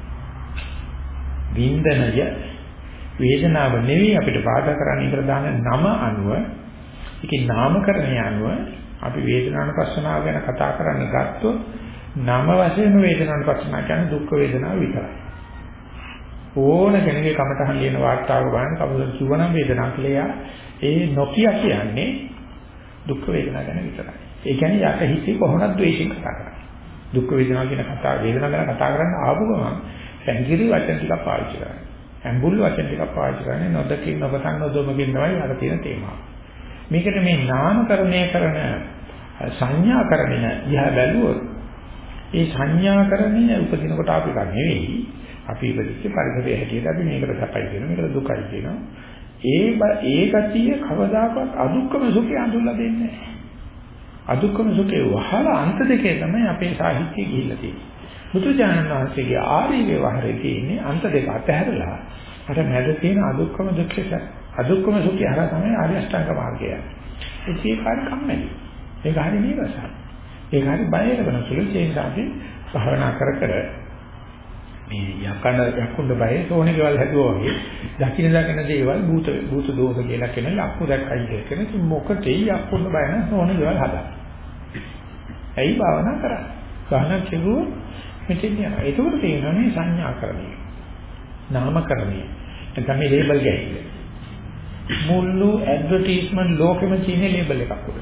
වින්දනය වේදනාව නෙවෙයි අපිට බාධා කරන්නේ කියලා දාන නම අනුව ඒකේ නාමකරණය අනුව අපි වේදනානුපස්සනාව ගැන කතා කරන්න ගත්තොත් නම වශයෙන් වේදනානුපස්සනාව කියන්නේ දුක් වේදනාව විතරයි. ඕන කෙනෙකුගේ කමටහන් ලියන වාර්තාවක බලන්න කවුරුද කිව්වනම් වේදනාව කියලා ඒ නොකිය කියන්නේ දුක් වේදනාව ගැන විතරයි. ඒ කියන්නේ යට හිතේ කොහොමද ද්වේෂයෙන් කතා කරන්නේ. දුක් වේදනාව කියන කතාව වේදනාව ගැන කතා කරන්න ආපු ගමන් පැංගිරි වචන ටිකක් පාවිච්චි කරන්නේ. ඇඹුල් වචන ටිකක් පාවිච්චි කරන්නේ නොදකින් නොපතන් නොදොමකින් තමයි අර තියෙන තේමාව. මේකට මේ නාමකරණය කරන සංඥාකරණය දිහා බැලුවොත් ඒ සංඥාකරණය උපදින කොට අපි ගන්න නෙවෙයි. අපි ඉපදිච්ච පරිසරයේ හැටියට අපි මේකට සැපයි කියනවා මේකට දුකයි කියනවා. ඒ ඒ ගතිය කවදාකවත් අදුක්කම සුඛය අඳුල්ලා දෙන්නේ නැහැ. අදුක්කම සුඛේ වහලා අන්ත දෙකේ තමයි අපේ සාහිත්‍යය ගිහිල්ලා තියෙන්නේ. බුදුජානක වහන්සේගේ ආර්ය ව්‍යවහාරයේ තියෙන්නේ අන්ත දෙක අතහැරලා අර මැද තියෙන අදුක්කම දුක්ඛ අදුක්කම සුඛය හරහා තමයි ආර්ය අෂ්ටාංග මාර්ගය. ඒක කාර්ය කම්මැලි. ඒක හරි නීරසයි. ඒක හරි බය වෙන සුළු චේන්දාදී භාවනා කර කර මේ යකඩ යකුණ්ඩ බය සෝනේ දේවල් හැදුවා වගේ දකින්න දකින්න දේවල් භූත භූත දෝෂ කියලා කියන යක්කු දැක්කයි කියන ඉතින් මොකටද යකුණ්ඩ බය නැ සෝනේ දේවල් හදා. ඇයි භාවනා කරන්නේ? ගහන කෙරුව මෙතෙන් යනවා. ඒක උඩ තියෙනවා මේ සංඥාකරණය. නාමකරණය. නැත්නම් මේ ලේබල් ගැහිල්ල. මුළු ඇඩ්වර්ටයිස්මන්ට් ලෝකෙම තියෙන ලේබල් එකක් උඩ.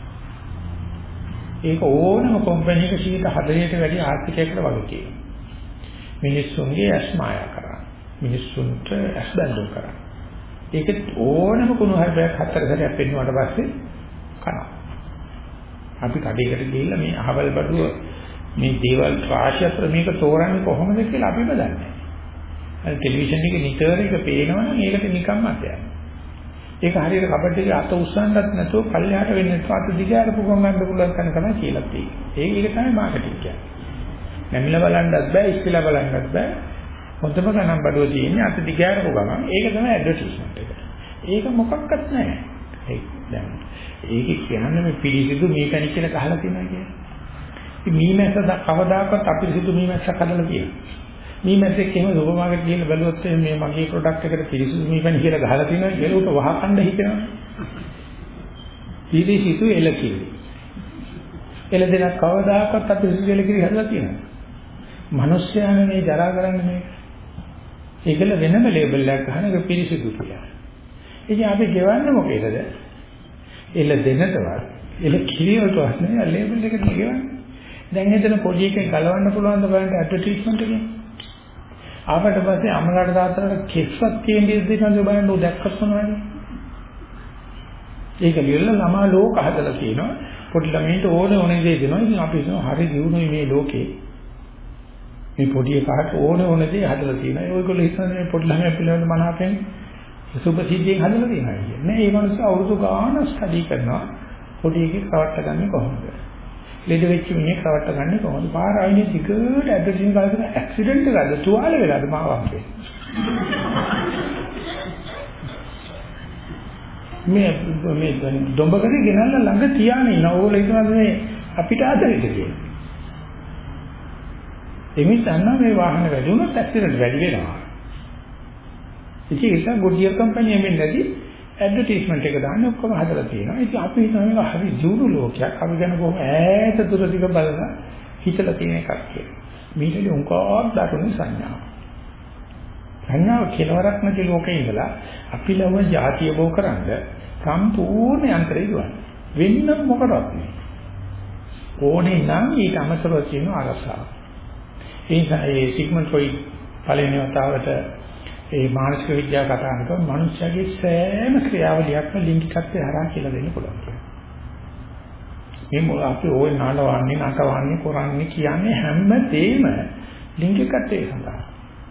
ඒක ඕනම කම්පැනි එකක සීට හතරට වැඩි ආර්ථිකයකට වගේ තියෙනවා. මිනිස්සුන්ගේ ඇස් මායා කරා. මිනිස්සුන්ට ඇස් බැඳුම් කරා. ඒක ඕනම කුණු හරියක් හතර සැරයක් පෙන්නුවාට පස්සේ කරා. අපි කඩේකට ගිහිල්ලා මේ අහවල් බඩුව මේ දේවල් රාශිය අතර මේක තෝරන්නේ කොහොමද කියලා අපි බදන්නේ. අර ටෙලිවිෂන් එකේ නිතර එක පේනවනම් ඒකට නිකම්ම අතයක්. ඒක හරියට කබඩ් එකේ අත උස්සන්නත් නැතුව පල්ලෙහාට වෙන්නේ නැතුව අත දිගාරපු ගමන් ගන්න පුළුවන් කන තමයි කියලා තියෙන්නේ. ඒක ඒක තමයි මාකටිංగ్ කියන්නේ. නැමිලා බලන්නත් බෑ, ඉස්තිලා බලන්නත් බෑ. හොඳම ගණන් බඩුව තියෙන්නේ අත දිගාරපු ගමන්. ඒක තමයි ඇඩ්වර්ටයිස්මන්ට් එක. ඒක මොකක්වත් නැහැ. ඒක දැන් ඒක කියන්නේ මේ පිළිසිදු මේකනි කියලා කහලා තියෙනවා කියන්නේ. ඉතින් මීමැස්ස කවදාකවත් අපිරිසිදු මීමැස්සක් හදලා තියෙනවා. මීමැස්සෙක් එහෙම සුපර් මාකට් ගිහින් බැලුවොත් මේ මගේ ප්‍රොඩක්ට් එකට පිළිසිදු මීමැනි කියලා ගහලා තියෙනවා කියලා උට වහකණ්ඩ හිතෙනවා. පිළිසිදු එලකිරි. එළ දෙනක් කවදාකවත් අපිරිසිදු එලකිරි හදලා තියෙනවා. මිනිස්යානේ මේ ජරා කරන්නේ මේක. ඒකල වෙනම ලේබල් එකක් ගන්න එක පිළිසිදු කියලා. ඉතින් අපි ගෙවන්නේ මොකේද? එළ දෙනටවත් එළ කිරියටවත් නෙවෙයි ලේබල් එකට ගෙවන්නේ. දැන් හිතන පොඩි එකෙන් ගලවන්න පුළුවන් ද බලන්න ඇඩ්වර්ටයිස්මන්ට් එකෙන්. ආවට පස්සේ අමලකට දාතර කෙස්වත් තියෙන දේ දෙකක් බලන්න උ දැක්කත් මොනවද? ඒක ලියලා ළමා ලෝක හදලා තියෙනවා. පොඩි ළමයින්ට ඕනේ ඕනේ දේ දෙනවා. ඉතින් අපි හිතනවා හරි දියුණුයි මේ ලෝකේ. මේ පොඩි එකාට ඕනේ ඕනේ දේ හදලා තියෙනවා. ඒගොල්ලෝ හිතන්නේ මේ පොඩි ළමයා පිළිවෙල මනාපෙන් සුභසිද්ධියෙන් හදලා තියෙනවා කියන්නේ. නෑ ඒ මනුස්සයා අවුරුදු ගාණක් ස්ටඩි කරනවා. පොඩි එකෙක් රවට්ට ගන්නේ කොහොමද? ලෙඩ වෙච්ච මිනිහෙක් රවට්ට ගන්නේ කොහොමද? පාර ආයිනේ ටිකට ඇඩ්වර්ටයිසින් කරලා ඇක්සිඩන්ට් එකක්ද තුවාල වෙලාද මාවම්පේ. මේ මේ දොඹකරේ ගෙනල්ලා ළඟ තියාගෙන ඉන්න ඕගොල්ලෝ හිතනවා මේ අපිට ආදරෙද කියලා. එමිට අන්න මේ වාහන වැඩි වුණොත් ඇක්සිඩන්ට් වැඩි වෙනවා. ඉතින් ඒක ගොඩිය කම්පැනි එකෙන් නැති ඇඩ්වර්ටයිස්මන්ට් එක දාන්න ඔක්කොම හදලා තියෙනවා. ඉතින් අපි හිතන මේක හරි ජීවු ලෝකයක්. අපි ගැන කොහොම ඈත දුර දිග බලලා හිතලා තියෙන එකක් කියලා. මේකේ උන්කක් දරුණු සංඥාව. සංඥාව කෙලවරක් නැති ලෝකේ ඉඳලා අපි ලව જાතිය බෝ කරන්ද සම්පූර්ණ යන්ත්‍රය දුවන. වෙන්න මොකටවත් නෙවෙයි. ඕනේ නම් ඊට අමතරව තියෙන අරසාව. ඒ නිසා ඒ සිග්මන්ඩ් ෆ්‍රොයිඩ් පළවෙනි වතාවට ඒ මානසික විද්‍යාව කතා කරනකොට මනුෂ්‍යයාගේ සෑම ක්‍රියාවලියක්ම ලිංගිකත්වය හරහා කියලා දෙන්න පුළුවන් කියලා. මේ මොකද අපි ওই නාඩවන්නේ නටවන්නේ කරන්නේ කියන්නේ හැම දෙයක්ම ලිංගිකත්වය සඳහා.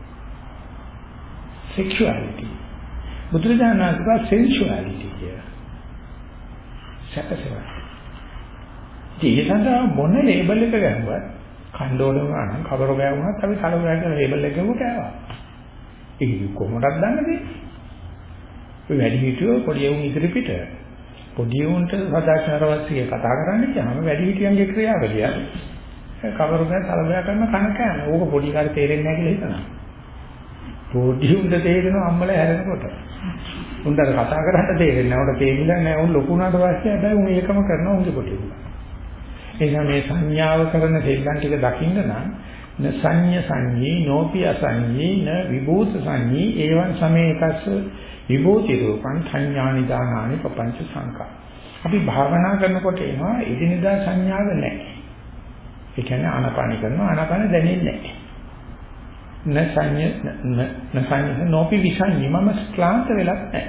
sexuality. බුදුරජාණන් වහන්සේ sensuality කියලා. සැකසෙනවා. ඒ සඳහා මොන ලේබල් එක ගන්නවා? කණ්ඩෝඩම නම් කවර ගෑවුනත් අපි කලබල කරන ලේබල් එක ගමු කෑවා. ඒක කොහොමදක් දන්නද? ඔය වැඩි හිටියෝ පොඩි උන් ඉදිරි පිට පොඩි උන්ට සදාචාරවත්ය කතා කරන්න කියනම වැඩි හිටියන්ගේ ක්‍රියාවලිය කවරුගෙන සලබයා කරන කන කෑම. ඕක පොඩි කාට තේරෙන්නේ නැහැ කියලා හිතනවා. පොඩි උන්ට තේරෙනවා අම්මලා හැරෙනකොට. උන්ට කතා කරන්න තේරෙන්නේ නැහැ. උන්ට තේරෙන්නේ නැහැ. උන් ලොකු උනාට පස්සේ හැබැයි උන් ඒකම කරනවා උන්ගේ පොඩි උන්. එනිසා මේ සංඥාව කරන දෙල්ලන් ටික දකින්න නම් න සංඤ්ඤ සංඤී නෝපි අසංඤී න විභූත සංඤී ඒවං සමේකස්ස විභූති රූපං සංඥානි දානානි පపంచ සංකා. අපි භාවනා කරනකොට එනවා ඉදිනදා සංඥාව නැහැ. ඒ කියන්නේ ආනාපාන කරනවා ආනාපාන දැනෙන්නේ නැහැ. න සංඤ්ඤ න සංඤ්ඤ නෝපි විසංඤී මම ක්ලාන්ත වෙලක් නැහැ.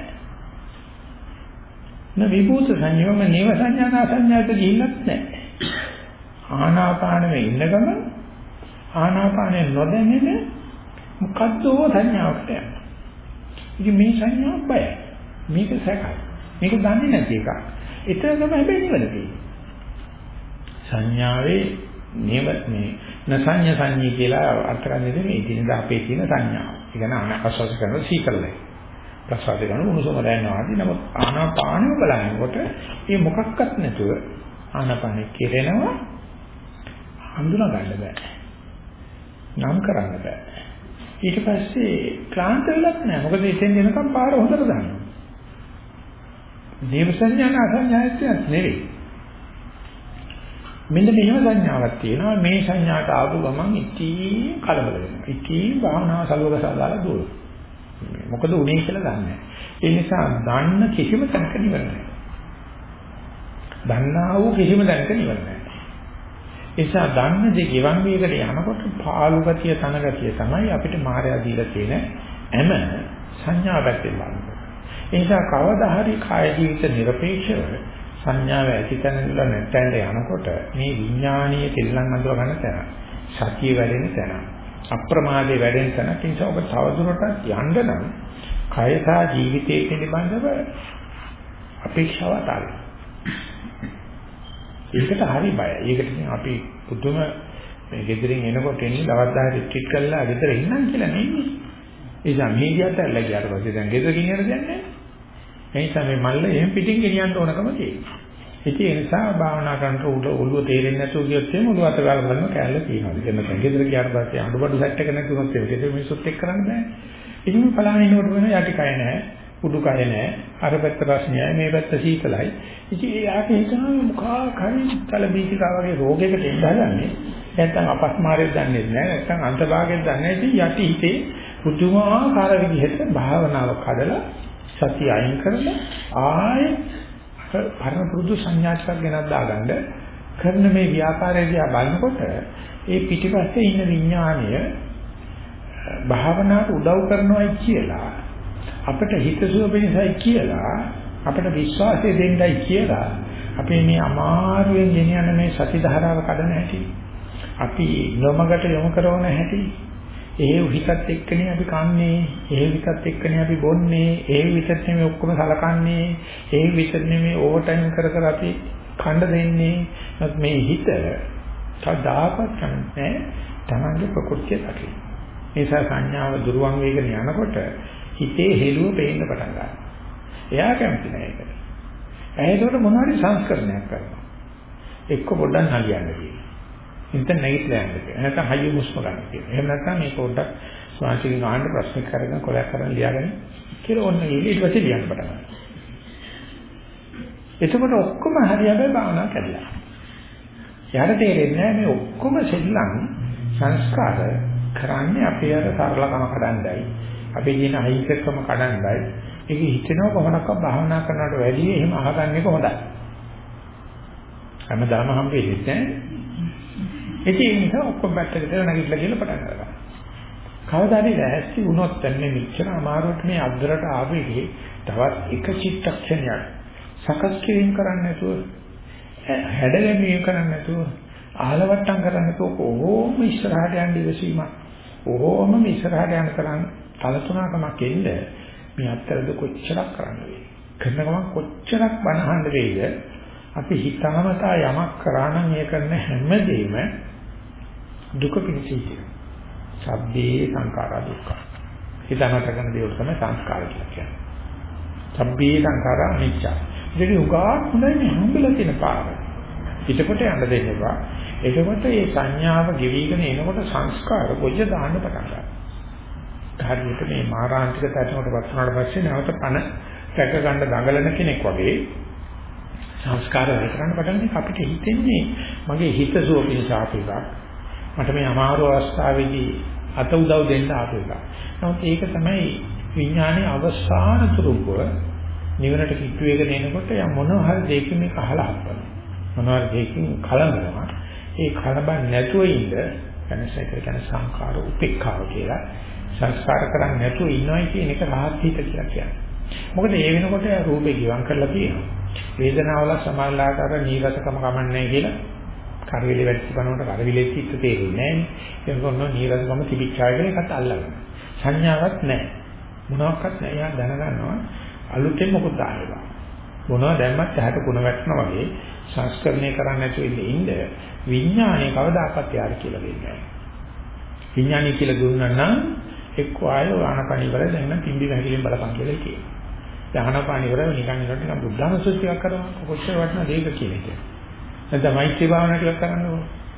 න විභූත සංඤීවම නේව සංඥානා සංඥාට ගිහිල්ලත් නැහැ. ආනාපානෙ ඉන්න ගමන් ආනාපානෙ නොදැනෙන මොකද්ද සංඥාවක් යනවා. ඉතින් මේ සංඥාව බයයි. මේක සැකයි. මේක දන්නේ නැති එකක්. ඒතර තමයි හැබැයි නිවන තියෙන්නේ. සංඥාවේ නියම මේ නසඤ්ඤ සංඤී කියලා අර්ථ කරන්නේ මේ ඉතින් අපේ තියෙන සංඥාව. ඒ කියන්නේ ආස්වාද කරන සීකල්ලයි. ප්‍රසාද කරන උණුසුම දැනනවා ආදී නමුත් ආනාපානෙ බලනකොට මේ මොකක්වත් නැතුව ආනාපානෙ කෙරෙනවා හඳුනා ගන්න බෑ. නම් කරන්න බෑ. ඊට පස්සේ ක්ලාන්ත වෙලක් නෑ. මොකද එතෙන් එනකම් පාර හොඳට දන්නවා. දේව සංඥාන අසංඥායත්වයක් නෙවෙයි. මෙන්න මෙහෙම සංඥාවක් තියෙනවා. මේ සංඥාට ආපු ගමන් ඉතින් කලබල වෙනවා. ඉතින් භාවනාව සලුවකසා දාලා දුවනවා. මොකද උනේ කියලා දන්නේ නැහැ. ඒ නිසා දන්න කිසිම තැනක නිවන නැහැ. දන්නා වූ කිසිම තැනක නිවන නැහැ. ඒ නිසා දන්න දේ ගෙවන් වේගට යනකොට පාළු ගතිය තන ගතිය තමයි අපිට මායя දීලා තියෙන හැම සංඥා පැත්තෙන් බලන්න. ඒ නිසා කවදා හරි කාය ජීවිත নিরপেক্ষව සංඥාව ඇතිතන ඉඳලා නැත්නම් යනකොට මේ විඥානීය දෙල්ලන් අඳුර ගන්න තැන සතිය වැඩෙන තැන අප්‍රමාදේ වැඩෙන තැන නිසා ඔබ තවදුරටත් යන්න නම් කය සහ ජීවිතයේ පිළිබඳව අපේක්ෂාව අතාරින්න. ඒකට හරි බයයි. ඒකට අපි පුදුම මේ ගෙදරින් එනකොට එන්නේ දවස් දහය රිට්‍රීට් කරලා ගෙදර ඉන්නම් කියලා නෙමෙයි. ඒ සම්මීඩියට ඇල්ල ගියාට පස්සේ දැන් ගෙදර ගෙනියන්න දෙන්නේ නැහැ. ඒ නිසා මේ මල්ල එහෙම පිටින් ගෙනියන්න ඕනකම තියෙනවා. ඉතින් ඒ නිසා භාවනා කරනකොට උඩ ඔළුව තේරෙන්නේ නැතුව ගියොත් එහෙම ඔළුව අත ගාලා බලන කැලල තියෙනවා. ඒක නැත්නම් ගෙදර ගියාට පස්සේ අඬබඩු සෙට් එක නැති වුණොත් ඒක ගෙදර මිනිස්සුත් එක්ක කරන්න බෑ. ඉතින් මේ පලාගෙන ඉන්නකොට වෙන යටි කය නැහැ, උඩු කය නැහැ, අර පැත්ත රස්නියයි, මේ පැත්ත සීතලයි. ඉතින් ඒ ආකේ හිතනවා මුඛා කරි තලබීතිකා වගේ රෝගයකට එන්න හදන්නේ. නැත්නම් අපස්මාරයක් දන්නේ නැහැ, නැත්නම් අන්තභාගයක් දන්නේ නැහැ. ඉතින් යටි හිතේ පුදුමාකාර විදිහට භාවනාවක් හදලා සතිය අයින් කරලා ආයේ පරම පුරුදු සංඥාචක් ගෙනත් දාගන්න කරන මේ ව්‍යාපාරය දිහා බලනකොට ඒ පිටිපස්සේ ඉන්න විඥාණය භාවනාවට උදව් කරනවායි කියලා අපිට හිතසුව වෙනසයි කියලා අපිට විශ්වාසය දෙන්නයි කියලා අපි මේ අමාරුවෙන් ගෙනියන මේ සති ධාරාව කඩන හැටි අපි නොමගට යොමු කරන හැටි ඒ හිතත් එක්කනේ අපි කන්නේ, ඒ හිතත් එක්කනේ අපි බොන්නේ, ඒ විතර නෙමෙයි ඔක්කොම සලකන්නේ, ඒ විතර නෙමෙයි ඕවර් ටයිම් කර කර අපි කණ්ඩ දෙන්නේ. මේ හිත කවදාකවත් නැහැ තමන්ගේ ප්‍රകൃතිය දකින්න. ඒ නිසා සංඥාව දුරවන් වේගන යනකොට හිතේ හෙළුව පේන්න පටන් ගන්නවා. එයා කැමති නැහැ ඒකට. ඇයිකට මොනවාරි සංස්කරණයක් කරනවා. එක්ක පොඩ්ඩක් නලියන්න කියනවා. ඉතින් නැගිටලා යන්න කියලා. නැත්නම් හයිය මුස්ම ගන්න කියලා. එහෙම නැත්නම් මේ පොඩ්ඩක් ස්වාමීන් ආන්න ප්‍රශ්න කරගෙන කොලයක් කරන් ලියාගෙන කියලා ඔන්න ඊට පස්සේ ලියන්න පටන් ගන්නවා. එතකොට ඔක්කොම හරියට භාවනා කරලා. යාට තේරෙන්නේ නැහැ මේ ඔක්කොම සෙල්ලම් සංස්කාර කරන්නේ අපේ අර සරලකම කඩන්නයි. අපේ කියන අහිංසකකම කඩන්නයි. ඒක හිතෙනවා කොහොමනක්වත් භාවනා කරනවට වැඩිය එහෙම අහගන්න එක හොඳයි. හැමදාම හම්බෙන්නේ නැහැ. ඒ නිසා ඔක්කොම පැත්තකට දාලා නැගිටලා කියලා පටන් ගන්නවා. කවදා හරි රැස්ති වුණොත් දැන් මෙච්චර අමාරුවට මේ අද්දරට ආවෙදී තවත් එක චිත්තක්ෂණයක් සකස් කිරීම කරන්න නැතුව හැඩගැන්වීම කරන්න නැතුව ආලවට්ටම් කරන්න නැතුව කොහොම ඉස්සරහට යන්න ඉවසීමක් කොහොම ඉස්සරහට යන තරම් කලතුණකමක් එන්න මේ අත්තරද කොච්චරක් කරන්න වෙයි කරන ගමන් කොච්චරක් බනහන්න වෙයිද අපි හිතාමතා යමක් කරා නම් ඒ කරන හැමදේම දුක පිණිසයි. සබ්බේ සංඛාරා දුක්ඛ. හිතාමතා කරන දේවල් තමයි සංස්කාර කියලා කියන්නේ. සබ්බේ සංඛාරා අනිච්ච. ඉතින් උගා හොඳයි හම්බෙලා තියෙන පාර. පිටකොට යන්න දෙන්නවා. එතකොට මේ සංඥාව ගෙවිගෙන එනකොට සංස්කාර කොච්ච දාන්න පටන් ගන්නවා. හරියට මේ මාරාන්තික තත්ත්වයකට වත් වුණාට පස්සේ නැවත පණ රැක ගන්න දඟලන කෙනෙක් වගේ සංස්කාර වැඩ කරන්න පටන් ගන්න අපිට හිතෙන්නේ මගේ හිත සුව පිණිස ආපු එකක්. මට මේ අමාරු අවස්ථාවේදී අත උදව් දෙන්න ආපු එකක්. නමුත් ඒක තමයි විඥානයේ අවසාන තුරුව නිවනට කිට්ටු වේගෙන එනකොට යා මොනවා හරි දෙයකින් මේක අහලා හපනවා. මොනවා හරි දෙයකින් කලබලනවා. ඒ කලබන් නැතුව ඉන්න වෙනසකට කියන සංඛාර උපේක්ඛාව කියලා සංස්කාර කරන්නේ නැතුව ඉන්නවයි කියන එක රහත් හිත කියලා කියන්නේ. මොකද ඒ වෙනකොට රූපේ ගිවං කරලා තියෙනවා. වේදනාවල සමානලාට අර නීරසකම කමන්නේ කියලා කරවිලි වැඩි කරනකොට කරවිලෙත් හිත තේරෙන්නේ නැහැ. ඒක කොහොමද නීරසකම තිබිච්චාය කියලා එකත් අල්ලගන්න. සංඥාවක් නැහැ. මොනවාක්වත් නැහැ. එයා දැනගන්නවා අලුතෙන් මොකද ආවා. මොනවා දැම්මත් ඇහැට කුණ වැටෙනවා වගේ සංස්කරණය කරන්නේ නැතුව ඉන්න විඥානය කවදාකවත් යාර කියලා දෙන්නේ නැහැ. විඥානය කියලා දුන්නා නම් එක්ක ආයෝ ආනපනිවර දැන් නම් පිම්බි වැහිලින් බලපන් කියලා කියනවා. ආනපනිවර නිකන් නේද නිකන් බුද්ධානුස්සතියක් කරනවා කොච්චර වටිනා දෙයක කියලා කියනවා. නැත්නම් මෛත්‍රී භාවනා ටිකක් කරන්න ඕන.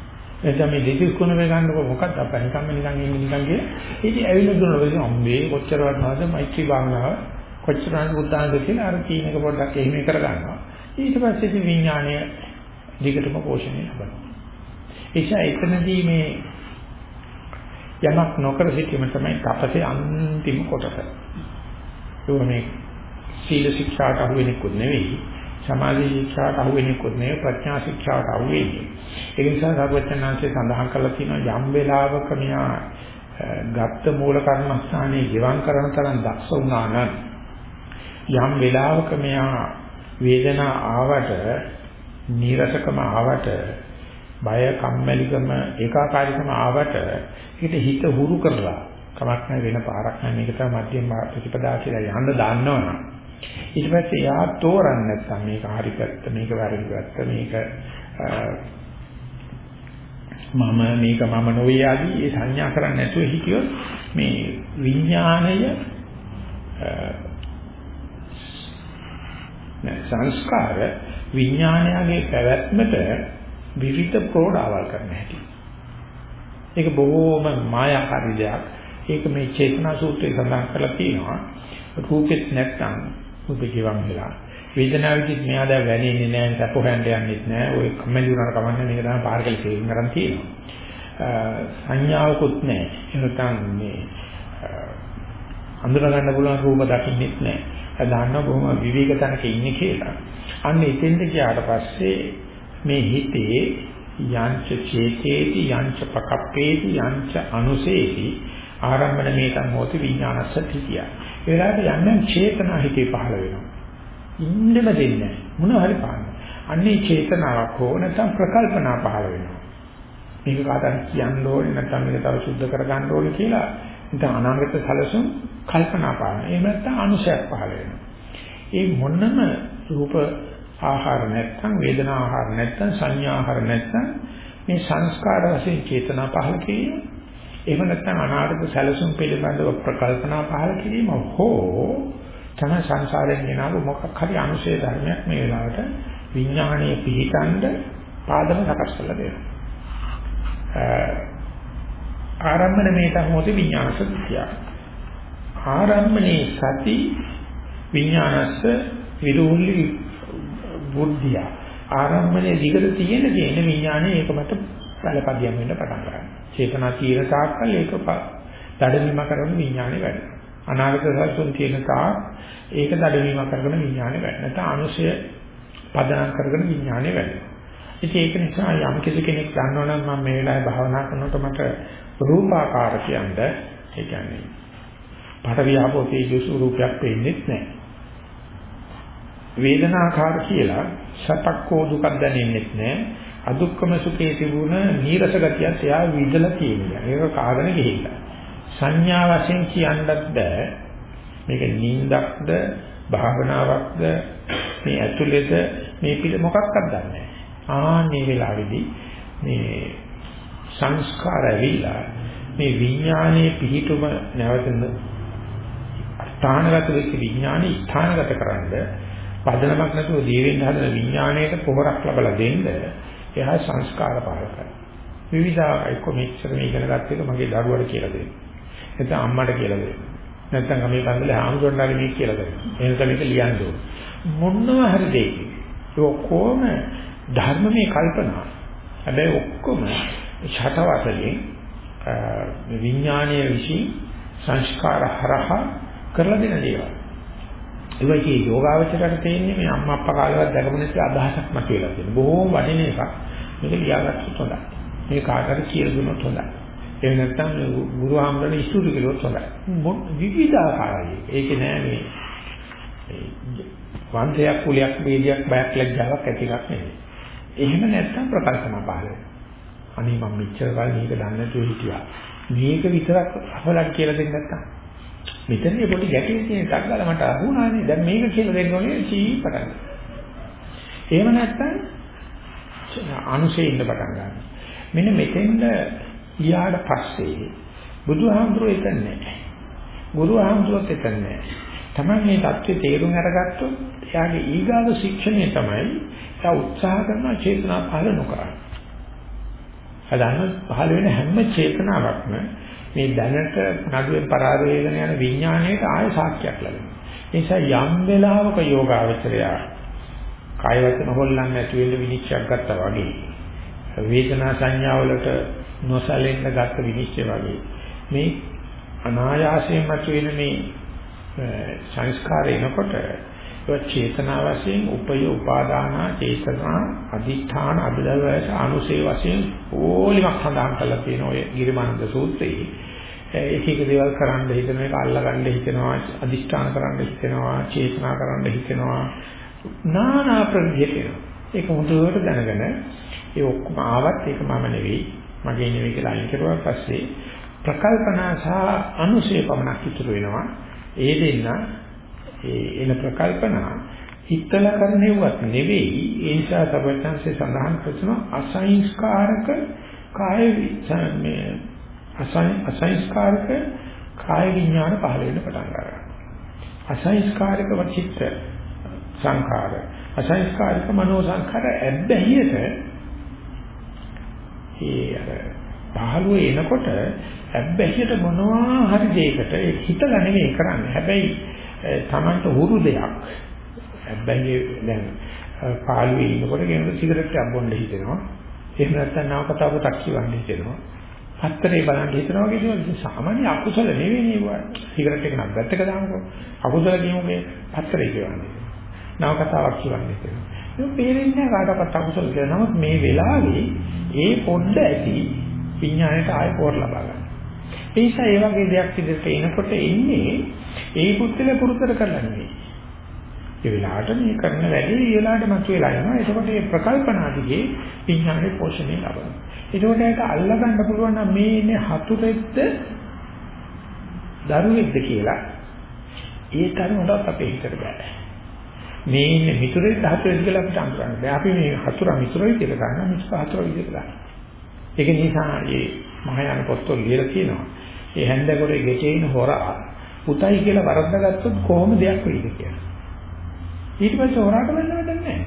එතන මේ දෙතිස් කුණ වේ ගන්නකො මොකක්ද අප්පා නිකම්ම නිකන් ඉන්නේ නිකන් කියලා. ඉතින් ඇවිල්ලා දුන්නා. අම්මේ කොච්චර වටනවද මෛත්‍රී භාවනාව කොච්චර අනුගතනද කියලා අර තීනක පොඩ්ඩක් එහෙම කර ගන්නවා. ඊට පස්සේ ඉතින් විඥාණය දිගටම පෝෂණය ලබනවා. එيشා එතනදී මේ යමක් නොකර සිටීම තමයි තපසේ අන්තිම කොටස. ඒක මේ සීල ශික්ෂාට අහු වෙනකුත් නෙවෙයි, සමාධි ශික්ෂාට අහු වෙනකුත් නෙවෙයි, ප්‍රඥා ශික්ෂාට අහු වෙන්නේ. ඒ නිසා සර්වඥාන්සේ සඳහන් කරලා තියෙනවා යම් වෙලාවක මෙයා ගත්ත මූල කර්මස්ථානයේ ජීවම් කරන තරම් දක්ෂ වුණා නම් යම් වෙලාවක මෙයා වේදනා ආවට, නීරසකම ආවට, බය, කම්මැලිකම, ඒකාකාරීකම ආවට හිත හිත හුරු කරලා කමක් නැහැ වෙන පාරක් නැහැ මේක තමයි මධ්‍යම ප්‍රතිපදා කියලා යන්න දාන්නවනම් ඊට පස්සේ යා තෝරන්නේ නැත්නම් මේක හරි පැත්ත මේක වැරදි පැත්ත මේක මම මේක මම නොවේ ආදී ඒ සංඥා කරන්නේ නැතුව හිටියොත් මේ විඥාණය සංස්කාර විඥානයගේ පැවැත්මට විවිධ ප්‍රෝඩාවල් කරන්න හැටි. ඒක බොහෝම මායාකාරී දෙයක්. ඒක මේ චේතනා සූත්‍රයේ සඳහන් කරලා තියෙනවා. රූපෙත් නැත්තම් රූපේ ජීවම් වෙලා. වේදනාවෙදිත් මෙයා දැන් වැනෙන්නේ නැහැ, සැප හොයන්න යන්නෙත් නැහැ. ඔය කම්මැලි වුණාට කමන්නේ මේක තමයි පාරකල තේරුම් ගන්න තියෙනවා. සංඥාවකුත් නැහැ. එනකන් මේ අඳුර ගන්න පුළුවන් රූප දකින්නෙත් නැහැ. ඒ දාන්න බොහොම විවේක තැනක ඉන්නේ කියලා. අන්න එතෙන්ට ගියාට පස්සේ මේ හිතේ යංච චේතේති යංච පකප්පේති යංච අනුසේති ආරම්භන මේතන් හොති විඥානස්ස තිතිය. ඒ වෙලාවට යන්නේ චේතනා හිතේ පහළ වෙනවා. ඉන්නෙම දෙන්නේ මොන හරි පාන්න. අන්නේ චේතනාවක් හෝ නැත්නම් ප්‍රකල්පනා පහළ වෙනවා. මේක කාටද කියන්න ඕනේ නැත්නම් මේක තව සුද්ධ කර ගන්න ඕනේ කියලා ඉතින් අනාගත සැලසුම් කල්පනා පාන. එහෙම නැත්නම් අනුසයක් පහළ වෙනවා. ඒ මොනම රූප ආහාර නැත්නම් වේදනා ආහාර නැත්නම් සංඥා ආහාර නැත්නම් මේ සංස්කාර වශයෙන් චේතනා පහළ කිරීම එහෙම නැත්නම් අනාගත සැලසුම් පිළිබඳව ප්‍රකල්පනා පහළ කිරීම හෝ තමයි සංසාරයෙන් ගෙනාවු මොකක් හරි අනුශේධ ධර්මයක් මේ වෙලාවට විඥානයේ පිහිටන්ඩ පාදම සකස් කරලා දෙනවා. ආරම්භන මේත මොහොත විඥාන සත්‍යය. ආරම්භනේ සති විඥානස්ස විරෝල්ලි බුද්ධිය. ආරම්භනේ දිගට තියෙන තියෙන විඥානේ ඒකමත බලපදියම් වෙන්න පටන් ගන්නවා. චේතනා තීර තාක්කල් ඒක දඩවීම කරන විඥානේ වැඩ. අනාගත සත්‍යම් තියෙන තාක් ඒක දඩවීම කරන විඥානේ වැඩ. නැත්නම් අනුශය පදනම් කරගෙන විඥානේ වැඩ. ඉතින් ඒක නිසා යම් කෙනෙක් දන්නවා නම් මම මේ වෙලාවේ භාවනා කරනකොට මට රූපාකාර කියන්නේ ඒ කියන්නේ පටවියාපෝ තේජෝ රූපයක් පේන්නේ නැහැ. වේදනාකාර කියලා සතක්කෝ දුකක් දැනෙන්නේ නැහැ. අදුක්කම සුඛේ තිබුණ නීරස ගතියක් එයා විදලා තියෙනවා. ඒක කාගෙන ගිහිල්ලා. සංඥා වශයෙන් කියන්නත් බෑ. මේක නිින්දක්ද භාවනාවක්ද මේ ඇතුළේද මේ පිළ මොකක්වත් දන්නේ නැහැ. ආන්නේ වෙලාවේදී මේ සංස්කාර ඇවිල්ලා මේ විඥානයේ පිහිටුම නැවත ස්ථානගත වෙච්ච විඥානි ස්ථානගත කරන්ද පදනමක් නැතුව දීවෙන්න හදන විඥාණයට පොහොරක් ලබලා දෙන්න එහා සංස්කාර පහල කරනවා. විවිධාකාරයි කොමෙච්චර මේ ඉගෙන ගන්න එක මගේ දරුවට කියලා දෙන්න. නැත්නම් අම්මට කියලා දෙන්න. නැත්නම් මේ බන්දලේ ආම්සොන්ඩාගේ මේ කියලා දෙන්න. එහෙනම් මේක ලියන්න ඕන. මොනවා හරි දෙයක. ඒ ඔක්කොම ධර්මමය කල්පනා. හැබැයි ඔක්කොම ඡටවතලින් විඥානීය විශ්ි සංස්කාර හරහා කරලා දෙන දේවල්. ඒ වගේ යෝගාවචරයට තේන්නේ මේ අම්මා අප්පා කාලේවත් දැකපු නැති අදහසක් මතුවලා තියෙනවා. බොහෝම වටින එකක්. මේක ලියාගත්තොත් හොඳයි. මේ කාටද කියලා දුන්නොත් හොඳයි. එහෙම නැත්නම් ගුරු ආම්රණ ඉස්තුති කළොත් හොඳයි. විවිධාකාරයි. ඒක නෑ මේ වංශයක් කුලයක් වේදියක් බයක් ලැජ්ජාවක් ඇති එකක් නෙවෙයි. එහෙම නැත්නම් ප්‍රකල්පනා පහළ වෙනවා. අනේ මම මෙච්චර කල් මේක දන්නේ නැතුව හිටියා. මේක විතරක් අහලක් කියලා දෙන්න නැත්තම්. මෙතනදී පොඩි ගැටේ තියෙන එකක් ගාලා මට අහුණානේ. දැන් මේක කියලා දෙන්න ඕනේ සී පටන්. එහෙම නැත්නම් අනුසේ ඉන්න පටන් ගන්නවා. මෙන්න මෙතෙන්ද ඊයාට පස්සේ බුදුහාමුදුරුවෝ එතන නැහැ. ගුරුහාමුදුරුවෝත් එතන නැහැ. තමයි මේ தත්ත්වයේ තේරුම් අරගත්තොත් එයාගේ ඊගාව ශික්ෂණය තමයි එයා උත්සාහ කරන චේතනා පහළ නොකරන. අදන්න පහළ වෙන හැම චේතනාවක්ම මේ දැනට නඩුවෙන් පරාද වේගෙන යන විඥාණයට ආය සාක්ෂියක් ලැබෙනවා. ඒ නිසා යම් වෙලාවක යෝගාවචරය කාය වචන හොල්ලන්නේ නැති වෙන්න විනිශ්චයක් ගත්තා වගේ වේදනා සංඥාවලට නොසැලෙන්න ගත්ත විනිශ්චය වගේ මේ අනායාසයෙන් මතුවෙන මේ සංස්කාරය එනකොට ඒ චේතනා වශයෙන් උපය උපාදාන චේතනා අදිඨාන අභිදවස අනුසේ වශයෙන් ඕලිමක් සඳහන් කරලා තියෙන ඔය ගිරිමානන්ද සූත්‍රයේ එක එක දේවල් කරන්න හිතන එක අල්ලගන්න හිතෙනවා අදිෂ්ඨාන කරන්න හිතෙනවා චේතනා කරන්න හිතෙනවා නානා ප්‍රවිධියට ඒක හොඳට දැනගෙන ඒ ඔක්කොම ආවත් ඒක මම නෙවෙයි මගේ නෙවෙයි කියලා අයින් කරුවා පස්සේ ප්‍රකල්පනා සහ අනුසේ පමණක් ඉතුරු වෙනවා ඒ දෙන්න ඒ එන ප්‍රකල්පනා හිතල කරන්නේවත් නෙවෙයි ඒ නිසා සර්වඥාන්සේ සඳහන් කරන අසංස්කාරක කාය මේ අසංස්කාරක කාය විඥාන පහළ වෙන්න පටන් ගන්නවා අසංස්කාරක වචිත්ත සංඛාර අසංස්කාරක මනෝ සංඛාර ඇබ්බැහියට ඒ අර පහළුව එනකොට ඇබ්බැහියට මොනවා හරි දෙයකට ඒ හිතලා නෙවෙයි කරන්නේ හැබැයි තමන්ට හුරු දෙයක් හැබැයි දැන් පාළුවේ ඉන්නකොට කෙනෙකුට සිගරට් එකක් බොන්න හිතෙනවා එහෙම නැත්නම් නව කතා පොතක් කියවන්න හිතෙනවා හතරේ බලන්න හිතනවා වගේ දේවල් සාමාන්‍ය අකුසල නෙවෙයි නේ සිගරට් එක නම් පැත්තක දානකො අකුසල කියමුනේ හතරේ කියවන්නේ නව කතාවක් කියවන්න හිතෙනවා ඒක පේන්නේ කාටවත් අකුසල කියලා නමුත් මේ වෙලාවේ ඒ පොඩ්ඩ ඇති විඥාණයට ආය පොර ලබා ගන්න ඒ නිසා ඒ වගේ දෙයක් ඉදිරියට එනකොට ඉන්නේ ඒ පුත්තල පුරුතර කරලා නෙවෙයි. ඒ වෙලාවට මේ කරන වැඩේ ඒ වෙලාවට මතුවලා යනවා. එතකොට මේ ප්‍රකල්පනාදිගේ විඥානයේ පෝෂණය ලබනවා. එතකොට ඒක අල්ලා ගන්න පුළුවන් නම් මේ ඉන්නේ හතුරෙක්ද දරුවෙක්ද කියලා ඒ තරමට අපේ හිතට බෑ. මේ ඉන්නේ මිතුරෙක්ද හතුරෙක්ද කියලා අපිට අඳුරන්න බෑ. අපි මේ හතුරා මිතුරයි කියලා ගන්න මිතුරා හතුරා විදිහට ගන්න. ඒක නිසා මේ මහායාන පොත්වල ලියලා තියෙනවා. ඒ හැන්දකොරේ ගෙටේ ඉන්න හොරා පුතයි කියලා වරද්දාගත්තොත් කොහොම දෙයක් වෙයිද කියලා. ඊට පස්සේ හොරාට වෙන්න වැඩක් නැහැ.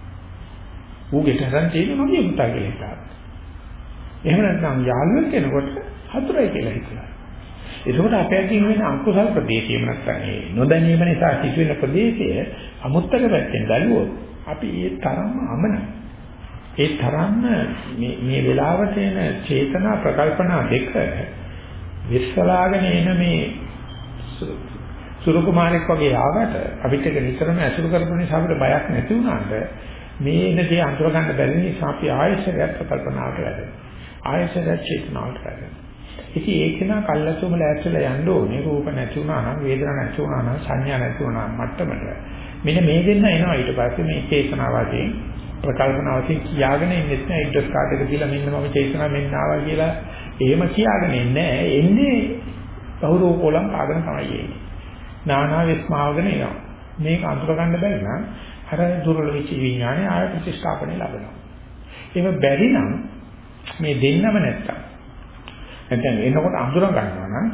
ඌ ගෙටරන් තියෙන මගේ පුතා කියලා හිතා. එහෙම නැත්නම් යාළුවෙක් කෙනෙකුට හතුරයි කියලා හිතනවා. ඒකෝට අපේ අතින් වෙන අකුසල් ප්‍රදේශයම නැත්නම් ඒ නොදැනීම නිසා සිදුවෙන ප්‍රදේශය අමුත්තක පැත්තෙන් බැලුවොත් අපි ඒ තරම්ම අමනයි. ඒ තරම්ම මේ මේ වෙලාවට එන චේතනා ප්‍රකල්පනා දෙක විශ්වලාගෙන එන මේ සුරු කුමාරෙක් වගේ ආවට අපිට ඒක නිතරම ඇසුරු කරපු නිසා අපිට බයක් නැති වුණාට මේ එන දේ අඳුර ගන්න බැරි නිසා අපි ආයශරයක් ප්‍රකල්පනාවට වැටෙනවා. ආයශරයක් චේතනාවට වැටෙනවා. ඉතින් ඒක නා කල්ලාසොම ලෑස්තිලා යන්න ඕනේ රූප නැති වුණා නම් වේදනා නැති වුණා නම් සංඥා නැති වුණා නම් මට්ටමට. මෙන්න මේ දෙන්න එනවා ඊට පස්සේ මේ චේතනා වශයෙන් ප්‍රකල්පනා වශයෙන් කියාගෙන ඉන්නේ නැහැ ඉන්ට්‍රස් කාඩ් එක දීලා මෙන්න මම චේතනා මෙන්න ආවා කියලා එහෙම කියාගෙන ඉන්නේ නැහැ. එන්නේ බහුරෝ කොලම් පාගෙන තමයි එන්නේ. නානා විස්මාවගෙන එනවා. මේක අඳුර ගන්න බැරි නම් අර දුර්වල වෙච්ච විඥානය ආය ප්‍රතිස්ථාපනය ලැබෙනවා. ඒක බැරි නම් මේ දෙන්නම නැත්තම් නැත්නම් එනකොට අඳුර ගන්නවා නම්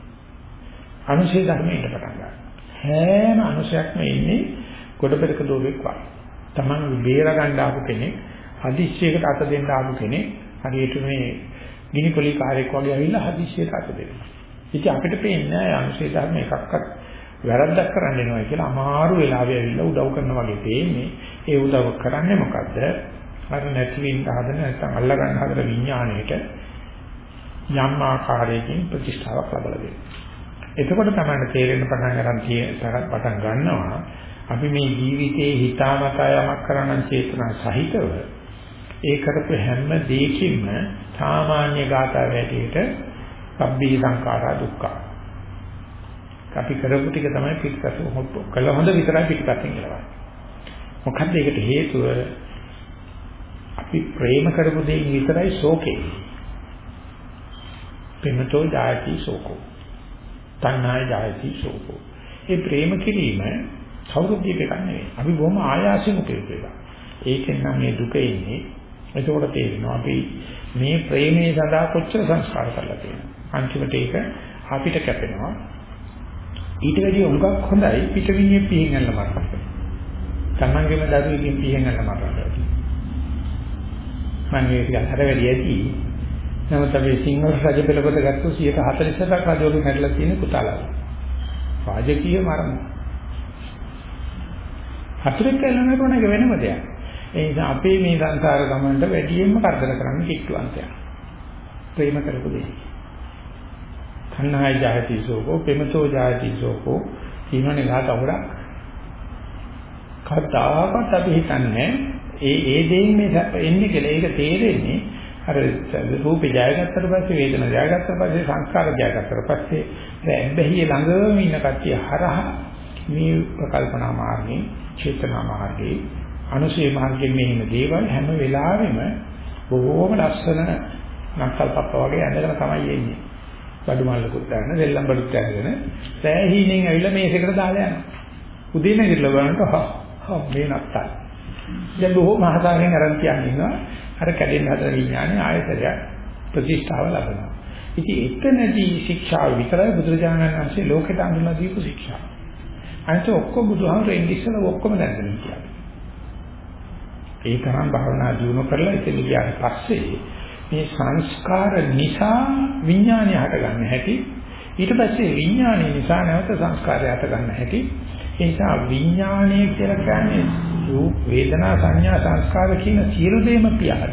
අනුශේ ධර්මයට පටන් ගන්නවා. හැම අනුශයක්ම ඉන්නේ කොට පෙරක දෝවෙක් වගේ. Taman බේර ගන්න ආපු කෙනෙක්, හදිස්සියකට අත දෙන්න ආපු කෙනෙක්, හරියට මේ ගිනිකොලි කාර්යයක් වගේ ඇවිල්ලා හදිස්සියට අත දෙනවා. ඉතින් අපිට පේන්නේ අනුශේ ධර්ම එකක්වත් වැරද්දක් කරන්න එනවා කියලා අමාරු වෙලාවෙ ඇවිල්ලා උදව් කරනවා වගේ පේන්නේ. ඒ උදව් කරන්නේ මොකද්ද? අර නැති වෙන්න හදන නැත්නම් අල්ල ගන්න හදන විඥාණයට යම් ආකාරයකින් ප්‍රතිස්ථාවක් ලබා දෙනවා. එතකොට තමයි තේරෙන්න පටන් ගන්න තියෙන පටන් ගන්නවා අපි මේ ජීවිතේ හිතාමතා යමක් කරන්න චේතනා සහිතව ඒ කරපු හැම දෙයකින්ම සාමාන්‍ය ගාථා වැටියට සබ්බී සංඛාරා දුක්ඛ. අපි කරපු ටික තමයි පිටපත කළ හොඳ විතරයි පිටපතින් ගලවන්නේ. මොකද්ද ඒකට හේතුව? අපි ප්‍රේම කරපු දෙයින් විතරයි ශෝකේ. ප්‍රේමතෝ ජායති ශෝකෝ. තණ්හාය ජායති ශෝකෝ. ඒ ප්‍රේම කිරීම කවුරුත් දෙයක් නෙවෙයි. අපි බොහොම ආයාසයෙන් උපයෝග ඒකෙන් නම් මේ දුක එන්නේ. එතකොට තේරෙනවා අපි මේ ප්‍රේමයේ සඳහා කොච්චර සංස්කාර කරලා තියෙනවා. අන්තිමට ඒක අපිට කැපෙනවා. ඊට වැඩිය උගක් හොඳයි පිටවිනිය පිහින් යන්න මරන්න. තමන්ගේම දරුවෙකින් පිහින් යන්න මරන්න. මම මේක හතර වැඩි ඇති නමුත් අපි සිංහල රජ පෙළපොත ගත්තොත් සියයට හතළිසක් රජවරු මැරලා තියෙන පුතාලා. රාජකීය මරණ. හතරක් කලනකොට නේද වෙනම දෙයක්. ඒ නිසා අපේ මේ සංසාර ගමනට වැඩියෙන්ම කරදර කරන්නේ කිට්ටුවන්තයා. ප්‍රේම කරපු දෙයක්. තණ්හාය ජාති සෝකෝ, ප්‍රේමතෝ ජාති සෝකෝ ඊමනේ ගාත අවුලක්. කවදාකවත් අපි හිතන්නේ ඒ ඒ දෙයින් මේ සැප එන්නේ කියලා. ඒක තේරෙන්නේ අර රූපේ ජයගත්තට පස්සේ වේදනා ජයගත්තට පස්සේ සංස්කාර ජයගත්තට පස්සේ බැහැිය ළඟම ඉන්න කට්ටිය හරහා මේ ප්‍රකල්පනා මාර්ගයේ, චේතනා මාර්ගයේ, අනුශේ මාර්ගයේ මෙහෙම දේවල් හැම වෙලාවෙම බොහෝම ලස්සන නක්කල් පප්ප වගේ ඇඳගෙන තමයි එන්නේ. බඩු මල්ලකුත් ගන්න, දෙල්ලම් බඩුත් අරගෙන සෑහීනෙන් ඇවිල්ලා මේසෙකට දාලා යනවා. උදේ නැගිටලා බලනකොට හා මේ නත්තල්. දැන් බොහෝම මහතාවෙන් අරන් කියන්නේ ඉන්නවා. අර කැඩෙන්න හදන විඥානේ ආයතනය ප්‍රතිෂ්ඨාව ලබනවා. ඉතින් එතනදී ශික්ෂාව විතරයි බුදුරජාණන් වහන්සේ ලෝකෙට අඳුනලා දීපු ශික්ෂාව. අනිත් ඔක්කොම බුදුහාමුදුරෙන් ඉස්සෙල්ලා ඔක්කොම දැනගෙන ඉන්නවා. ඒ තරම් භාවනා දියුණු කරලා ඉතින් ගියාට පස්සේ මේ සංස්කාර නිසා විඥානය හටගන්න හැටි, ඊට පස්සේ විඥානය නිසා නැවත සංස්කාරය හටගන්න හැටි. ඒ නිසා විඥානය කියලා කියන්නේ රූප, වේදනා, සංඥා, සංස්කාර කියන සියලු දේම පියාද.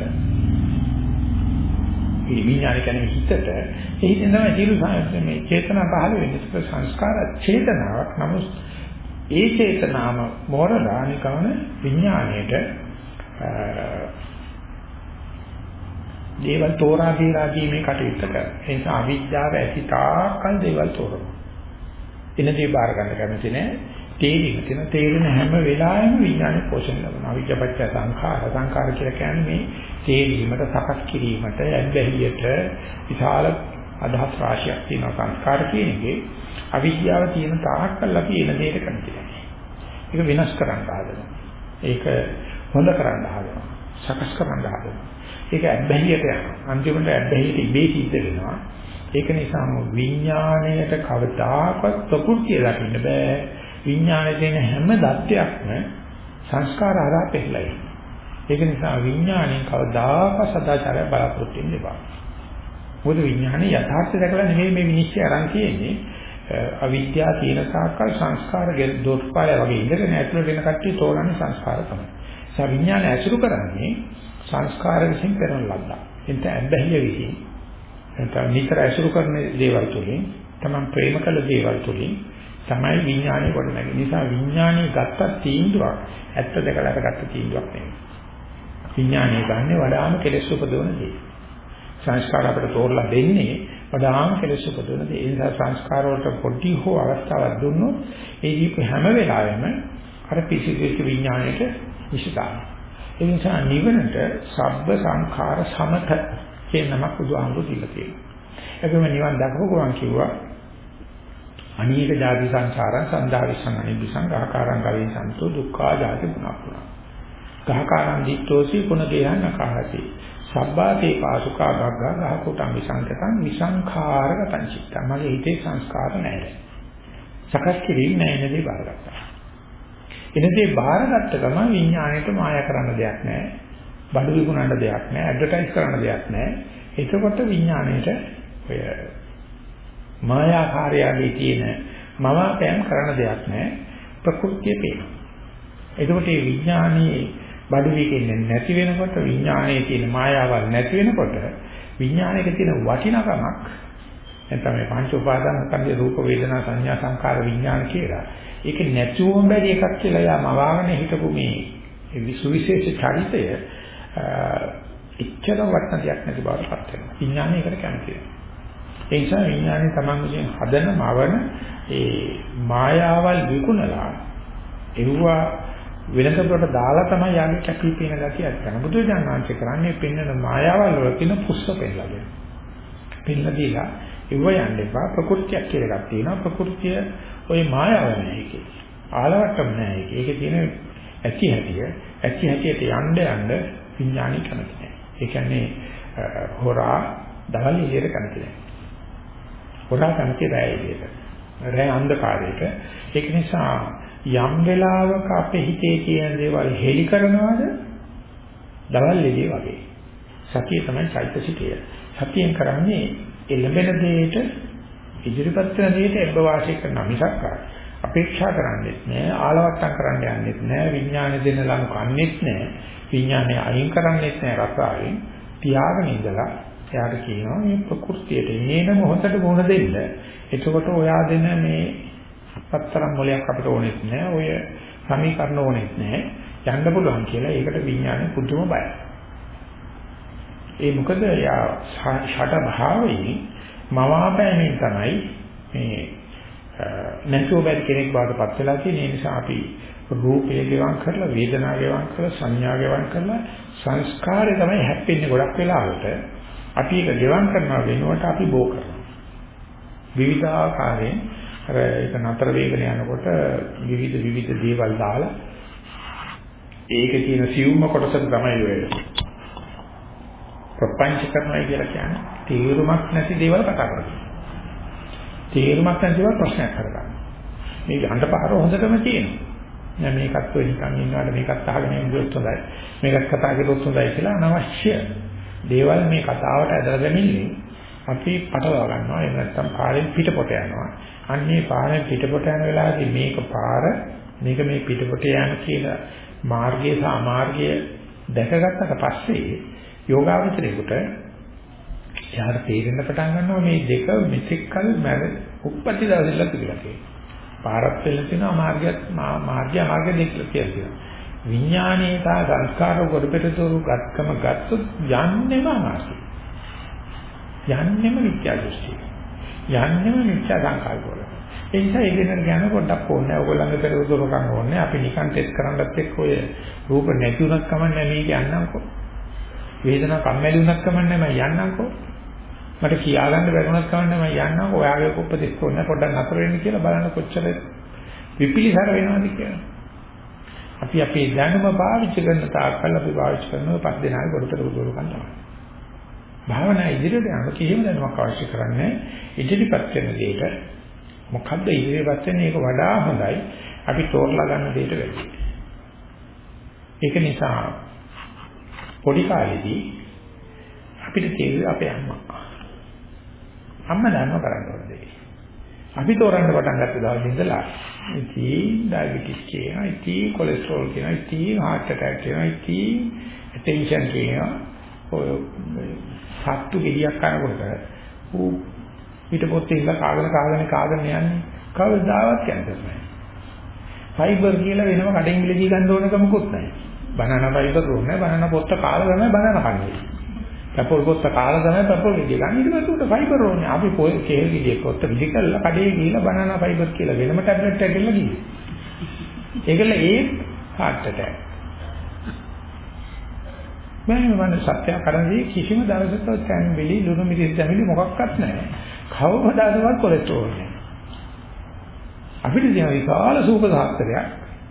මේ විඥානය කියන්නේ හිතට, ඒ හිතෙන් තමයි සියලු මේ චේතනා පහළ වෙන්නේ. ඒක සංස්කාර චේතනාවක්. නමුත් ඒ චේතනාම මොරලා නිකවන විඥාණයට දේවල් තෝරා බේරා දීමේ කටයුත්ත කරනවා. ඒ නිසා අවිද්‍යාව ඇති තාක්කල් දේවල් තෝරනවා. එනදී බාර ගන්න කැමති නැහැ. තේරිම තියෙන තේරෙන හැම වෙලාවෙම විඥානය පෝෂණය කරනවා. අවිද්‍යාපච්ච සංඛාර සංඛාර කියලා කියන්නේ මේ තේරීමට, සකස් කිරීමට, ඇබ්බැහියට විශාල අදහස් රාශියක් තියෙන සංස්කාර කියන එකේ අවිද්‍යාව තියෙන තාක්කල් අපි එන දෙයට කැමති නැහැ. ඒක වෙනස් කරන්න හදනවා. ඒක හොඳ කරන්න හදනවා. සකස් කරන්න හදනවා. ඒක ඇබ්බැහියට යනවා. අන්තිමට ඇබ්බැහියට ඉබේ සිද්ධ වෙනවා. ඒක නිසාම විඥාණයට කවදාකවත් ප්‍රകൃතිය දකින්න බෑ. විඥානයේ තියෙන හැම දත්තයක්ම සංස්කාර ආරා පෙළයි. ඒක නිසා විඥාණයෙන් කවදාකවත් සදාචාරය බලාපොරොත්තු වෙන්න එපා. මොකද විඥානේ යථාර්ථය දැකලා නෙමෙයි මේ විනිශ්චය අරන් තියෙන්නේ. අවිද්‍යාව තියෙන සාකල් සංස්කාර දොස්පාය වගේ ඉඳගෙන ඇතුළට එන කට්ටිය තෝරන්නේ සංස්කාර තමයි. ඒ විඥාන ඇසුරු කරන්නේ සංස්කාර විසින් කරන ලද්දා. එතන ඇබ්බැහිය විසින් එතන නිතර ඇසුරු කරන දේවල් තුලින් තමයි ප්‍රේම කළ දේවල් තුලින් තමයි විඥානය කොට නැගෙන්නේ. නිසා විඥානය ගත්ත තීන්දුවක් ඇත්ත දැකලා ගත්ත තීන්දුවක් නෙවෙයි. විඥානය ගන්න වඩාම කෙලෙස් උපදවන දේ. සංස්කාර අපිට තෝරලා දෙන්නේ වඩාම කෙලෙස් උපදවන දේ. ඒ නිසා සංස්කාර වලට පොඩි හෝ අවස්ථාවක් දුන්නොත් ඒ දීප හැම වෙලාවෙම අර පිසිදෙච්ච විඥාණයට විශ්දාන. ඒ නිසා නිවනට සබ්බ සංඛාර සමත කියන නමක් බුදුහාමුදුරු දීලා තියෙනවා. ඒකම නිවන් දක්ව ගමන් කිව්වා අනීක ජාති සංසාරං සන්දාවිසං අනිබ්බිසං ගහකාරං ගවේ සන්තෝ දුක්ඛා ජාති පුනප්පුනා. ගහකාරං දිත්තෝසි පුනදේයං නකාහති. සබ්බාතේ පාසුකා ගග්ගා ගහකොටං විසංකතං විසංඛාරගතං චිත්තං. මගේ හිතේ සංස්කාර නැහැ. සකස් කිරීම නැහැ නේද බාරගත්තා. එනදී බාරගත්ත ගමන් විඥාණයට මායා කරන්න දෙයක් නැහැ. බඩු විකුණන්න දෙයක් නැහැ. ඇඩ්වර්ටයිස් කරන්න දෙයක් නැහැ. එතකොට විඥාණයට ඔය මායාකාරයගේ තියෙන මවාපෑම් කරන දෙයක් නැහැ. ප්‍රകൃතිය පේනවා. එතකොට මේ විඥානයේ බඩු විකින්නේ නැති වෙනකොට, විඥානයේ තියෙන මායාවල් නැති වෙනකොට විඥානයේ තියෙන වටිනකමක් නැත්නම් මේ පංච උපාදාන ස්කන්ධ රූප වේදනා සංඥා සංකාර විඥාන කියලා. ඒක නැතුවම බැරි එකක් කියලා යා මවාගෙන හිටපු මේ විශේෂ චරිතය ඉච්ඡන වටන දෙයක් නැති බවට පත් වෙනවා. විඥානය ඒකට කැමති වෙනවා. ඒ නිසා විඥානය තමන් විසින් හදන මවන ඒ මායාවල් විකුණලා එවුවා වෙනතකට දාලා තමයි යාගේ කැපී පෙනෙන ගතිය අත්කරන. බුදුරජාණන් වහන්සේ කරන්නේ පෙන්වන මායාවල් වල තියෙන පුස්ස පෙන්නලා දෙනවා. පෙන්නලා දීලා ඉව යන්න එපා. ප්‍රകൃතියක් කියලා එකක් තියෙනවා. ප්‍රകൃතිය ওই මායාව නෑ ඒකේ. ආලවට්ටම නෑ ඒකේ. ඒකේ තියෙන ඇති හැටිය, ඇති හැටියට යන්න යන්න විඥානය කැමති නෑ. ඒ කියන්නේ හොරා දවල් එළියට කැමති නෑ. හොරා කැමති රැය එළියට. රැය අන්ධකාරයට. ඒක නිසා යම් වෙලාවක අපේ හිතේ තියෙන දේවල් හෙලි කරනවාද දවල් එළිය වගේ. සතිය තමයි චෛතසිකය. සතියෙන් කරන්නේ එළඹෙන දෙයට ඉදිරිපත් කරන දෙයට එබ්බ වාසය කරන මිසක් අපේක්ෂා කරන්නේත් නෑ, ආලවට්ටම් කරන්න යන්නෙත් නෑ, විඥානෙ දෙන ලනු කන්නේත් නෑ, විඥානය අයින් කරන්නේත් නෑ රසාවෙන් තියාගෙන ඉඳලා එයාට කියනවා මේ ප්‍රകൃතියට ඉනේන මොහොතට මොන දෙන්න. එතකොට ඔයා දෙන මේ පතරම් මොලයක් අපිට ඕනෙත් නෑ, ඔය සමීකරණ ඕනෙත් නෑ, යන්න පුළුවන් කියලා. ඒකට විඥානය පුදුම බයයි. ඒ මොකද යා ෂට භාවයෙන් මවාපෑමෙන් තමයි මේ නැතුව බැරි කෙනෙක් බවටපත් වෙලා තියෙන. ඒ නිසා අපි රූපය ගෙවම් කරලා, වේදනාව ගෙවම් කරලා, සංඥා ගෙවම් කරලා, සංස්කාරය තමයි හැප්පෙන්නේ ගොඩක් වෙලාවට. අපි ඒක ගෙවම් කරනවා වෙනුවට අපි බෝ කරනවා. විවිධාකාරයෙන් අර ඒක නතර වේගන යනකොට විවිධ විවිධ දේවල් දාලා ඒකේ තියෙන සියුම්ම කොටසට තමයි වෙන්නේ. ප්‍රපංච කරනවා කියලා කියන්නේ තේරුමක් නැති දේවල් කතා කරනවා. තේරුමක් නැති දේවල් ප්‍රශ්නයක් කරගන්න. මේ අඬපාර හොඳටම තියෙනවා. දැන් මේකත් ඔය නිකන් ඉන්නවාට මේකත් අහගෙන ඉන්නොත් හොඳයි. මේකත් කතා කරොත් හොඳයි කියලා අනවශ්‍ය දේවල් මේ කතාවට ඇදලා දෙමින්නේ අපි පටලවා ගන්නවා. එහෙම නැත්නම් පාරෙන් පිටපොට යනවා. අන්නේ පාරෙන් පිටපොට යන වෙලාවේදී මේක පාර මේක මේ පිටපොට යන කියලා මාර්ගය සහ අමාර්ගය දැකගත්තට පස්සේ යෝගාවචරේකට යාර තේරෙන්න පටන් ගන්නවා මේ දෙක මෙතෙක්කල් මැද උප්පත්ති දවසෙලා තිබිලා තියෙනවා. පාරක් වෙලා තියෙනවා, මාර්ගයත් මාර්ගය මාර්ගය දෙකලා තියෙනවා. විඥානයේ තා සංස්කාර වලපෙටතෝරු ගත්කම ගත්තොත් යන්නේම අමාර්ගය. යන්නේම මිත්‍යා දෘෂ්ටිය. යන්නේම මිත්‍යා සංකල්ප වල. ඒ නිසා ඉගෙන ගන්න පොඩ්ඩක් ඕනේ. ඔයගොල්ලන්ගේ පෙරදොරකම් ඕනේ. අපි නිකන් ටෙස්ට් කරන්නත් එක්ක ඔය රූප නැති උනත් කමන්නේ මේක යන්නම්කෝ. වේදනාව කම්මැලි වුණත් කමන්නේ මම යන්නම්කෝ. මට කියා ගන්න බැරුණත් කමන්නේ මම යන්නම්කෝ. ඔයාගේ උපදෙස් ඕනේ පොඩ්ඩක් නතර වෙන්න කියලා බලන්න කොච්චර විපිලිසර වෙනවද කියලා. අපි අපේ දැනුම පාවිච්චි කරන තාක්කල් අපි පාවිච්චි කරනවා පස් දෙනාගේ පොඩතර උදව්කම් තමයි. භාවනා ඉදිරියට යන කිසිම දැනුමක් අවශ්‍ය කරන්නේ ඉදිරිපත් කරන දෙයක මොකද්ද ඉදිරියපත් වෙන්නේ ඒක වඩා හොඳයි අපි තෝරලා ගන්න දෙයට වැඩි. ඒක නිසා පොඩි කාලේදී අපිට තේරෙන්නේ අපේ අම්මා. අම්මා දන්නව කරන්න ඕන දේ. අපි තෝරන්න පටන් ගත්ත දවසේ ඉඳලා ඉතින් ඩයබටිස් කියනවා, ඉතින් කොලෙස්ටරෝල් කියනවා, ඉතින් heart attack කියනවා, ඉතින් attention කියනවා. ඔය සත්තු ගෙඩියක් කනකොට ඌ පිටපොත්තේ ඉඳලා කාගෙන කාගෙන කාගෙන යන්නේ කවදාවත් කැන්සර් නැහැ. ෆයිබර් කියලා වෙනම කඩෙන් ගිලදී ගන්න ඕනකමකුත් නැහැ. බනනා ෆයිබර් ඕනේ. බනනා පොත්ත කාලා තමයි බනනා කන්නේ. පැපොල් පොත්ත කාලා තමයි පැපොල් ගෙඩිය ගන්න. ඊට පස්සේ උට ෆයිබර් ඕනේ. අපි පොල් කේල් ගෙඩියක් පොත්ත විදි කරලා කඩේ ගිහලා බනනා ෆයිබර් කියලා වෙනම ටැබ්ලට් එකක් ගෙල්ල ගියේ. ඒකල ඒ heart attack. මම මන සත්‍ය කරන්නේ කිසිම දවසක කැන් බෙලි ලුණු මිරිස් දැමිලි මොකක්වත් නැහැ. කවදාවත් කොලෙස්ටරෝල් නැහැ. අපිට තියෙන විශාල සූප සාත්‍රයක්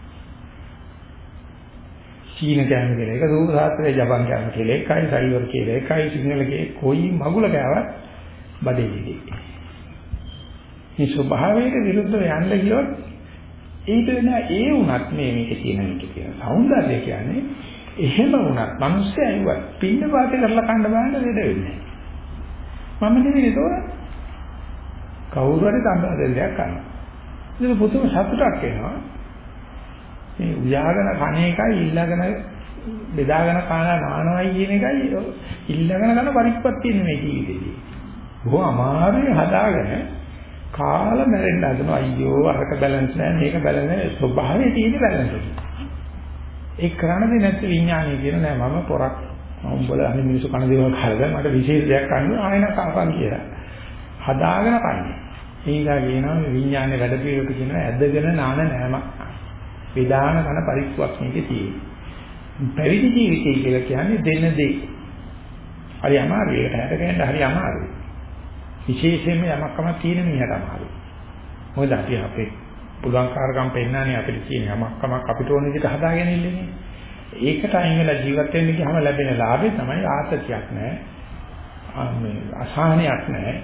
චීන කෑම කියලා එක සූප සාත්‍රය, ජපන් කෑම කියලා එකයි, සයිවර් කියලා එකයි, සිංහල කියලා කොයි මගුල කෑවත් බඩේදී. මේ ස්වභාවයට විරුද්ධව යන්න ගියොත් ඒක නෑ. ඒ වුණත් මේ මේකේ තියෙන එක කියන సౌందර්යය කියන්නේ එහෙම වුණත් මිනිස්සු ඇහුවත් පින්න පාතේ කරලා කන්න බෑන දෙද වෙන්නේ. මම නෙවෙයි තෝරන්නේ. කවුරු හරි සම්බන්ධ දෙයක් කරනවා. ඒක පුදුම සතුටක් එනවා. මේ උයාගෙන කණ එකයි ඊළඟන බෙදාගෙන කාලා නානවයි කියන එකයි ඊළඟන කරන පරිප්පත් තියෙන මේ ජීවිතේදී. බොහොම අමාරුයි හදාගෙන කාලා මැරෙන්න හදනවා. අයියෝ අරක බැලන්ස් නැහැ මේක බැලන්ස් නැහැ. ස්වභාවයේ තියෙන බැලන්ස් එක. ඒක කරන්නේ නැත්නම් විඥානය කියන නෑ මම පොරක් උඹල අනිත් මිනිස්සු කන දේවල් කරලා මට විශේෂ දෙයක් ගන්න ආයෙන කපන් කියලා. හදාගෙන කන්නේ. ඊගා කියනවා මේ විඥානේ වැඩ පිළිවෙලට කියනවා ඇදගෙන නාන නෑම. විදාන කන පරිස්සුවක් මේකේ තියෙන්නේ. පැවිදි ජීවිතය කියලා කියන්නේ දෙන දෙයි. හරි අමාරුයි. ඒකට හැදගෙන හරි අමාරුයි. විශේෂයෙන්ම යමක්කම තියෙන මිනිහට අමාරුයි. මොකද අපි අපේ පුළුවන් කාර්කම් පෙන්නන්නේ අපිට තියෙන යමක්කමක් අපිට ඕන විදිහට හදාගෙන ඉන්නේ. ඒකට අයින් වෙලා ජීවත් වෙන්න ගියාම ලැබෙන ලාභය තමයි ආතතියක් නැහැ. මේ අසහනයක් නැහැ.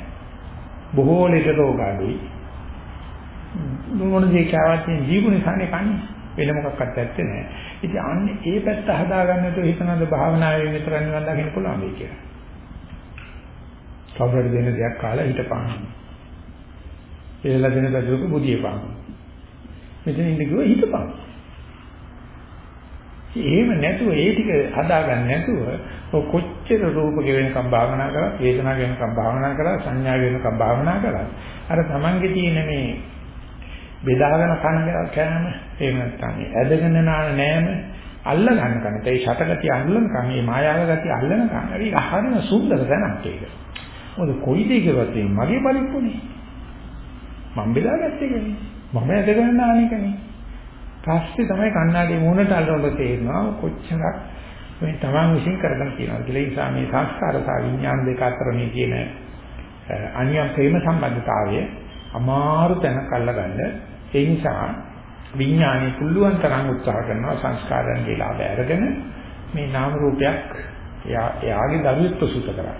බොහෝ ලෙඩ රෝග අඩුයි. මොන දේ කාවත් ජීවුනේ සානේ කන්නේ. වෙන මොකක්වත් ඇත්තේ නැහැ. ඉතින් අන්නේ ඒ පැත්ත හදාගන්නට හිතනද භාවනාවේ විතර නිවන් දකින්න පුළුවන් වෙයි කියලා. කවුරුහරි දෙන දෙයක් කාලා හිටපන්. එළලා දෙන බදුවක බුදියපන්. මෙතන ඉඳ ගිහුව හිටපන්. එහෙම නැතුව ඒ ටික හදාගන්න නැතුව ඔය කොච්චර රූප ගෙවෙනකම් භාවනා කරා, වේදනා ගෙවෙනකම් භාවනා කරා, සංඥා ගෙවෙනකම් භාවනා කරා. අර තමන්ගේ තියෙන මේ බෙදාගෙන කන කෑම එහෙම නැත්නම් ඇදගෙන නාන නෑම අල්ල ගන්න කනට ඒ ෂටගතිය අල්ලනකම් මේ මායාව ගතිය අල්ලනකම් හරි අහරින සුන්දර දැනක් ඒක. මොකද කොයි දෙයකවත් මගේ පරිප්පුනේ. මම බෙදාගත්තේ කියන්නේ. මම ඇදගෙන නාන එකනේ. පස්සේ තමයි කන්නාඩි මූණට අල්ලනකොට තේරෙනවා කොච්චරක් මේ තමන් විශ්ින් කරගෙන තියෙනවා කියලා. ඒ නිසා මේ සංස්කාර සහ විඥාන දෙක අතර මේ කියන අනියම් ප්‍රේම සම්බන්ධතාවය අමාරු තැනක් අල්ලගන්න. ඒ නිසා විඥානේ පුළුවන් තරම් උත්සාහ කරනවා සංස්කාරයන්ගේ ලාභය අරගෙන මේ නාම රූපයක් එයාගේ දරුවෙක් ප්‍රසූත කරා.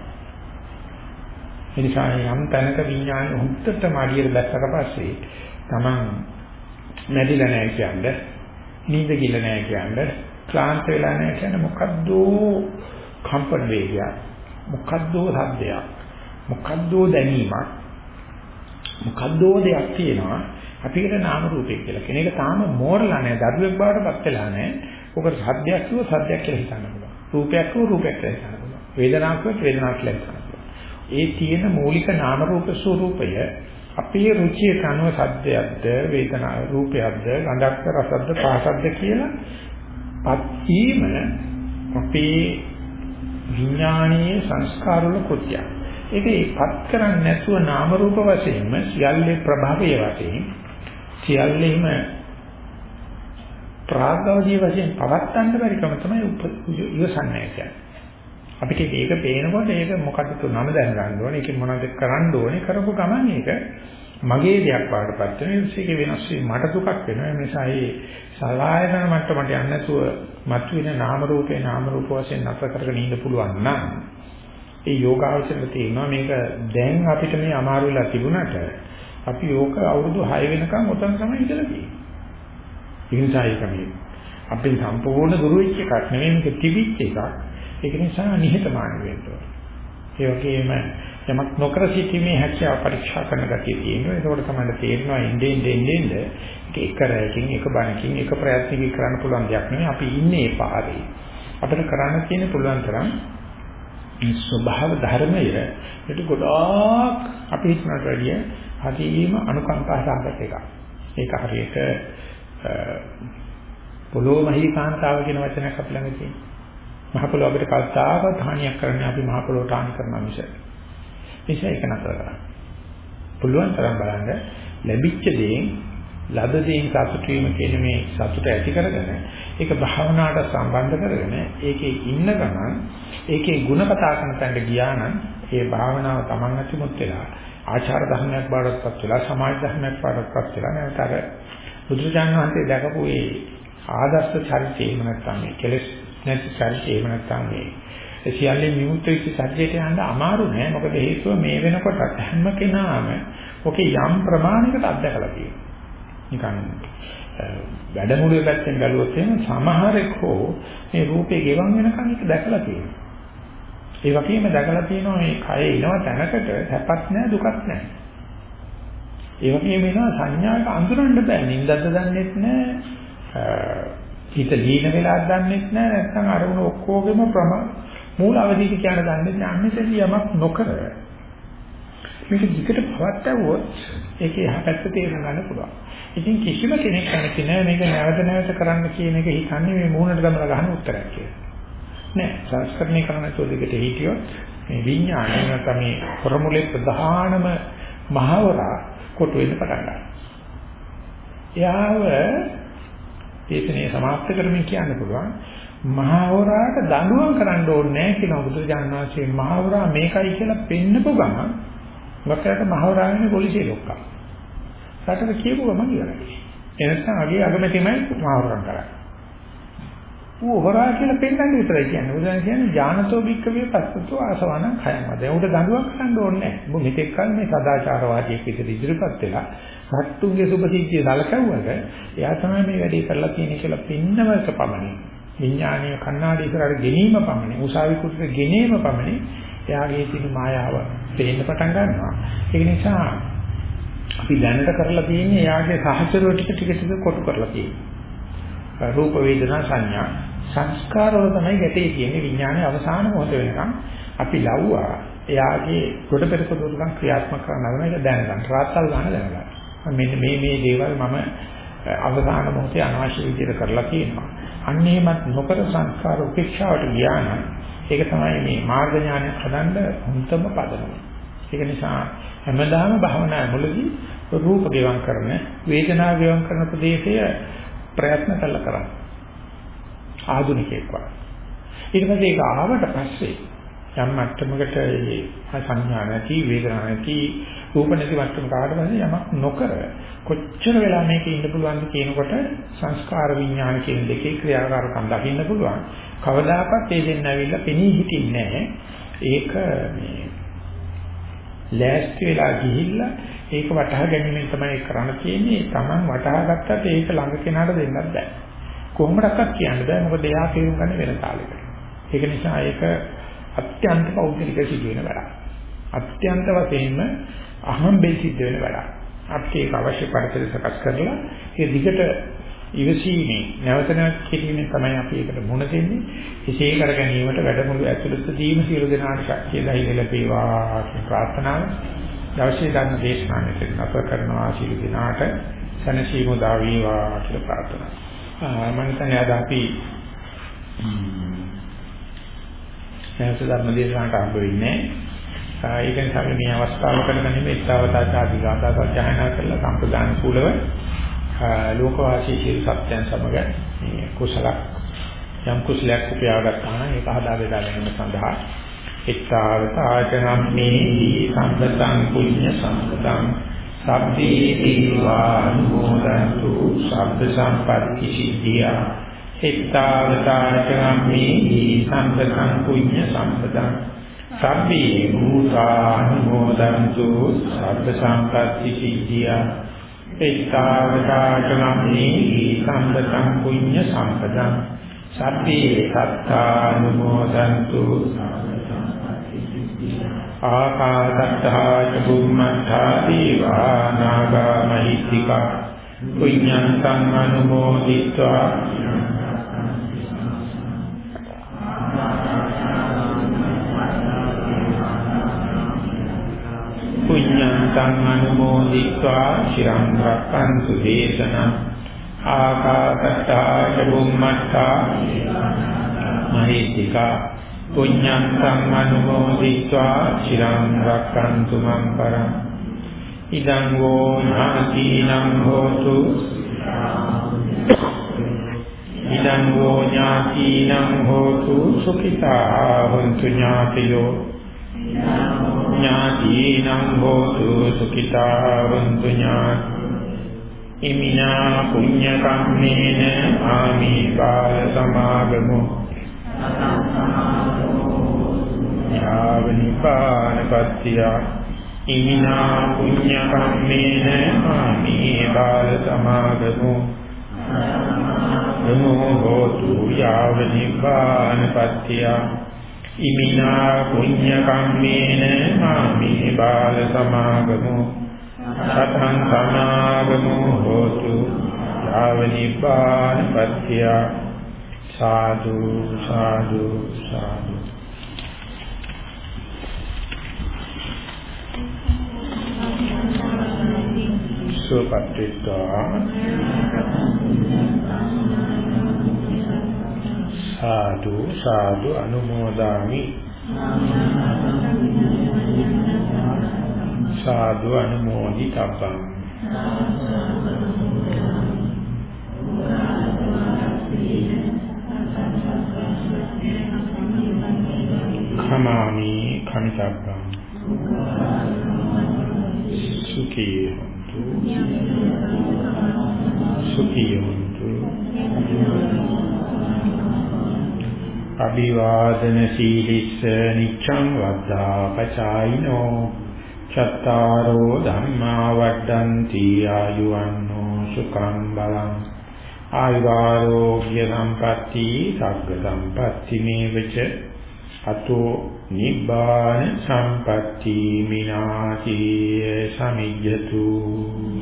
ඒ නිසා යම් තැනක විඥානේ හුත්තට මාඩියට දැක්කට පස්සේ තමන් නැදිලා නැහැ කියන්නේ, නිින්ද ගිල්ල නැහැ කියන්නේ, ක්ලාන්ත වෙලා නැහැ කියන්නේ මොකද්ද කම්පන වේගයක්, මොකද්ද සද්දයක්, මොකද්ද දැනීමක්, මොකද්ද දෙයක් තියෙනවා. අපිට නාම රූපේ කියලා කියන එක තාම මෝරලා නැහැ, දරුවෙක් බවට පත් වෙලා නැහැ. ඔකට සද්දයක් කිව්ව සද්දයක් කියලා හිතන්න පුළුවන්. රූපයක් කිව්ව රූපයක් කියලා හිතන්න පුළුවන්. වේදනාවක් කිව්ව වේදනාවක් කියලා හිතන්න පුළුවන්. ඒ තියෙන මූලික නාම රූප ස්වરૂපය අපේ රුචියට අනුව සද්දයක්ද වේදනා රූපයක්ද ගන්ධක්ද රසක්ද පහසක්ද කියලා පත්වීම අපේ විඥානීය සංස්කාර වල කෘත්‍යයක්. ඒක ඒපත් කරන්නේ නැතුව නාම රූප වශයෙන්ම සියල්ලේ ප්‍රභාවය වශයෙන් සියල්ලේම ප්‍රාග්ධවදී වශයෙන් පවත්තන්න බැරි කම තමයි ඉවසන්නේ කියන්නේ. අපිට ඒක පේනකොට ඒක මොකටද නම දැනගන්න ඕනේ, ඒක මොනවද කරන්න ඕනේ කරපු ගමන් ඒක මගේ දෙයක් වඩපත් වෙන ඉස්සෙක වෙනස් වෙයි මට දුකක් වෙනවා. ඒ නිසා මේ සලායතන මට්ටමට යන්නේ නැතුව මතුවෙන නාම රූපේ නාම රූප වශයෙන් නැතර කරගෙන ඉන්න පුළුවන් නම් ඒ යෝගාවචරයට තියෙනවා මේක දැන් අපිට මේ අමාරු වෙලා තිබුණාට අපි යෝග අවුරුදු හය වෙනකන් උතන් තමයි ඉඳලා තියෙන්නේ. ඒ නිසා ඒක මේ අපේ සම්පූර්ණ දුරු වෙච්ච එකක් නෙවෙයි, මේක තිබිච්ච එකක්. ඒක නිසා නිහතමානී වෙන්න ඕනේ. ඒ වගේම යමක් නොකර සිටීමේ හැකියාව පරීක්ෂා කරන ගැතිය තියෙනවා. ඒකෝට තමයි තේරෙනවා ඉන්නේ ඉන්නේ ඉන්නේ ඒක එක රැයකින් එක බණකින් එක ප්‍රයත්නකින් කරන්න පුළුවන් දෙයක් නෙවෙයි. අපි ඉන්නේ ඒ පාරේ. අපිට කරන්න තියෙන පුළුවන් තරම් මේ ස්වභාව ධර්මය ඒක ගොඩාක් අපි හිතනට වැඩිය හරිම අනුකම්පා සාගත එකක්. ඒක හරියට පොළොමහි කාන්තාව කියන වචනයක් අපි ළඟ තියෙනවා. මහ පොළොව අපිට කවදාකවත් හානියක් කරන්නේ අපි මහ පොළොවට හානි කරනවා මිස. ඒක ඒක නතර කරන්න. පුළුවන් තරම් බලන්න ලැබිච්ච දේෙන් ලද දේෙන් සතුට වීම කියන මේ සතුට ඇති කරගෙන ඒක භාවනාවට සම්බන්ධ කරගෙන ඒකේ ඉන්න ගමන් ඒකේ ಗುಣ කතා කරන තැනට ගියා නම් ඒ භාවනාව Taman අතිමුත් වෙලා ආචාර ධර්මයක් බාරපත් වෙලා සමාජ ධර්මයක් බාරපත් වෙලා නැතර බුදුරජාණන් වහන්සේ දැකපු ඒ ආදර්ශ චරිතය එහෙම නැත්නම් මේ කෙලෙස් නැති චරිතය එහෙම නැත්නම් මේ සියල්ලේ විමුක්ත වෙච්ච සත්‍යයට යන්න අමාරු නෑ. මොකද හේතුව මේ වෙනකොට හැම කෙනාම ඔකේ යම් ප්‍රමාණයකට අත්දකලා තියෙනවා. නිකන් වැඩමුළුවේ පැත්තෙන් බැලුවොත් එහෙනම් සමහරෙක් හෝ මේ රූපේ ගෙවන් වෙනකන් ඒක දැකලා තියෙනවා. ඒ වගේම දැකලා තියෙනවා මේ කය එනවා තැනකට හැපත් නෑ දුකක් නෑ. ඒ වගේම එනවා සංඥාවක අඳුරන්න බෑ. නින්දද්ද දන්නෙත් නෑ. හිත දීන වෙලාවක් දන්නෙත් නෑ. නැත්නම් අරමුණ ඔක්කොගෙම ප්‍රමා මූල අවධික කියන දන්නේ නැන්නේදී යමක් නොකර මේක දිගට පවත්වුවොත් ඒකේ යහපැත්ත තේරුම් ගන්න පුළුවන්. ඉතින් කිසිම කෙනෙක් කැමති නැහැ මේක නැවත නැවත කරන්න කියන එක හිතන්නේ මේ මූණට ගමලා ගන්න උත්තරයක් කියලා. නෑ සංස්කරණය කරන තෝදිකට හිටියොත් මේ විඥානය නැත්නම් මේ ප්‍රමුලේ ප්‍රධානම මහවරා කොට වෙන්න පටන් ගන්නවා. යාව ඒකනේ සමාප්ත කරමින් කියන්න පුළුවන් මහවරාට දඬුවම් කරන්න ඕනේ නැහැ කියලා බුදුරජාණන් වහන්සේ මහවරා මේකයි කියලා පෙන්නපු ගමන් වක්‍රයට මහවරා වෙන්නේ පොලිසිය ලොක්කා. රටට කියපු ගමන් ඉවරයි. එනසම් අගේ අගමැතිමයි මහවරම් කරන්නේ. ඌ හොරා කියලා පෙන්නන්න විතරයි කියන්නේ. උදාන කියන්නේ ඥානතෝ භික්කවේ පස්සතෝ ආසවන khයම. දැන් උට දඬුවම් කරන්න ඕනේ නැහැ. ඔබ මෙතෙක් කල මේ සදාචාරවාදීෙක් විදිහට ඉදිරිපත් වෙලා සත්තුන්ගේ සුභසිද්ධිය දලකවුවට එයා තමයි මේ වැඩේ කරලා තියෙන්නේ කියලා පින්නවක පමණයි. විඥානීය කණ්ණාඩි ඉස්සරහට ගෙනීම පමණයි. උසාවි කුටට ගෙනීම පමණයි. එයාගේ තියෙන මායාව පේන්න පටන් ගන්නවා. ඒ නිසා අපි දැනට කරලා තියෙන්නේ එයාගේ සහචරව ටික ටික ටික කොටු කරලා තියෙන්නේ. රූප වේදනා සංඥා සංස්කාර වල තමයි ගැටේ තියෙන්නේ. විඥානයේ අවසාන මොහොත වෙනකන් අපි ලව්වා එයාගේ කොට පෙරක දුරුකම් ක්‍රියාත්මක කරනවා ඒක දැනගන්න. රාත්තල් ගන්න දැනගන්න. මෙන්න මේ මේ දේවල් මම අවසාන මොහොතේ අනවශ්‍ය විදිහට කරලා තියෙනවා. අන්න එහෙමත් නොකර සංස්කාර උපේක්ෂාවට ගියා නම් ඒක තමයි මේ මාර්ග ඥානය හදන්න හුම්තම පදනම. ඒක නිසා හැමදාම භවනා මුලදී රූප ගෙවම් කරන වේදනා ගෙවම් කරන ප්‍රදේශය ප්‍රයත්න කළා කරා. ආධුනිකයෙක් වගේ. ඊට පස්සේ ඒක ආවට පස්සේ යම් මට්ටමකට ඒ සංඥා නැති වේදනා නැති රූප නැති මට්ටමකට ආවට පස්සේ යමක් නොකර කොච්චර වෙලා මේකේ ඉන්න පුළුවන්ද කියනකොට සංස්කාර විඥාන කියන දෙකේ ක්‍රියාකාරකම් දකින්න පුළුවන්. කවදාකවත් ඒ දෙන්න ඇවිල්ලා පෙනී හිටින්නේ නැහැ. ඒක මේ ලෑස්ති වෙලා ගිහිල්ලා ඒක වටහා ගැනීමෙන් තමයි කරන්න තියෙන්නේ. Taman වටහා ගත්තට ඒක ළඟ කෙනාට දෙන්නත් බෑ. කොහොමඩක්වත් කියන්න බෑ. මොකද එයා තේරුම් ගන්න වෙන තාලෙකට. ඒක නිසා ඒක අත්‍යන්ත පෞද්ගලික සිදුවෙන වැඩක්. අත්‍යන්ත වශයෙන්ම අහම්බෙන් සිද්ධ වෙන වැඩක්. අපිට ඒක අවශ්‍ය පරිසර සකස් කරලා ඒ දිගට ඉවසීමේ නැවත නැවත කිරීමෙන් තමයි අපි ඒකට මුහුණ දෙන්නේ. එසේ කර ගැනීමට වැඩමුළු ඇතුළතදීම සියලු දෙනාට ශක්තිය දහිල ලැබේවා කියන ප්‍රාර්ථනාව. දවසේ ධර්ම දේශනාවට අප කරනවා සියලු දෙනාට සනසීම උදා වේවා කියලා ප්‍රාර්ථනා. මම හිතන්නේ අද අපි නැවත ධර්ම දේශනාවට හම්බ වෙන්නේ. ඒක නිසා මේ අවස්ථාව කරගෙන මේ ඊතාවතාචාදී ගාථා සජ්ජායනා කරලා සම්ප්‍රදාන කුලව ලෝකවාසී සියලු සත්‍යයන් සමග මේ කුසල යම් කුසලයක් උපයා ගන්නා ඒක හදා බෙදා ගැනීම සඳහා ඊතාවතාචනම්මේ සම්පතං පුඤ්ඤ සම්පතං සබ්බේ දීවානුමෝදන්තු සබ්බ සම්පත්ති සිද්ධියා ඊතාවතාචනම්මේ සම්පතං පුඤ්ඤ සම්පතං සබ්බේ භූතානුමෝදන්තු සබ්බ සම්පත්ති සිද්ධියා ඊතාවතාචනම්මේ සම්පතං පුඤ්ඤ සම්පතං සබ්බේ සත්තානුමෝදන්තු ආකාශත්තා ච බුම්මත්තා දීවා නාග මහිත්‍තිකා පුඤ්ඤන්තං අනුමෝදිत्वा පුඤ්ඤන්තං අනුමෝදිत्वा චිරං රක්ඛන්තු දේශනං ආකාශත්තා ච බුම්මත්තා මහිත්‍තිකා පුඤ්ඤන්තං අනුමෝදිत्वा චිරං රක්ඛන්තු මං පරං ඉදං වූ ඥාතිනං හෝතු ඉදං වූ ඥාතිනං හෝතු සුඛිතා හොන්තු ඥාතියෝ ඥාතිනං හෝතු සුඛිතා හොන්තු ඥාති ඉමිනා පුඤ්ඤ කම්මේන ආමි කාල සමාගමෝ යාවනිපානපත්තිය ඉමිනා පුඤ්ඤ කම්මේන ආමි කාල සමාගමෝ නමෝ හෝතු යාවනිපානපත්තිය ඉමිනා පුඤ්ඤ කම්මේන ආමි කාල සමාගමෝ සතං සමාගමෝ හෝතු යාවනිපානපත්තිය සාදු සාදු සාදු සුපත්තිත්වා සාදු සාදු අනුමෝදාමි සාදු අනුමෝදිතබ්බං khamaami khamitabam sukhi hontu sukhi hontu අභිවාදන සීලිස්ස නිච්ඡං වද්දා පචායිනෝ චත්තාරෝ ධම්මා වඩ්ඩಂತಿ ආයුවන්නෝ සුඛං බලං ආයුරෝග්‍ය සම්පatti සග්ග සම්පatti මේවච අතෝ නිබ්බාන සම්පatti මිනාති සමිජ්ජතු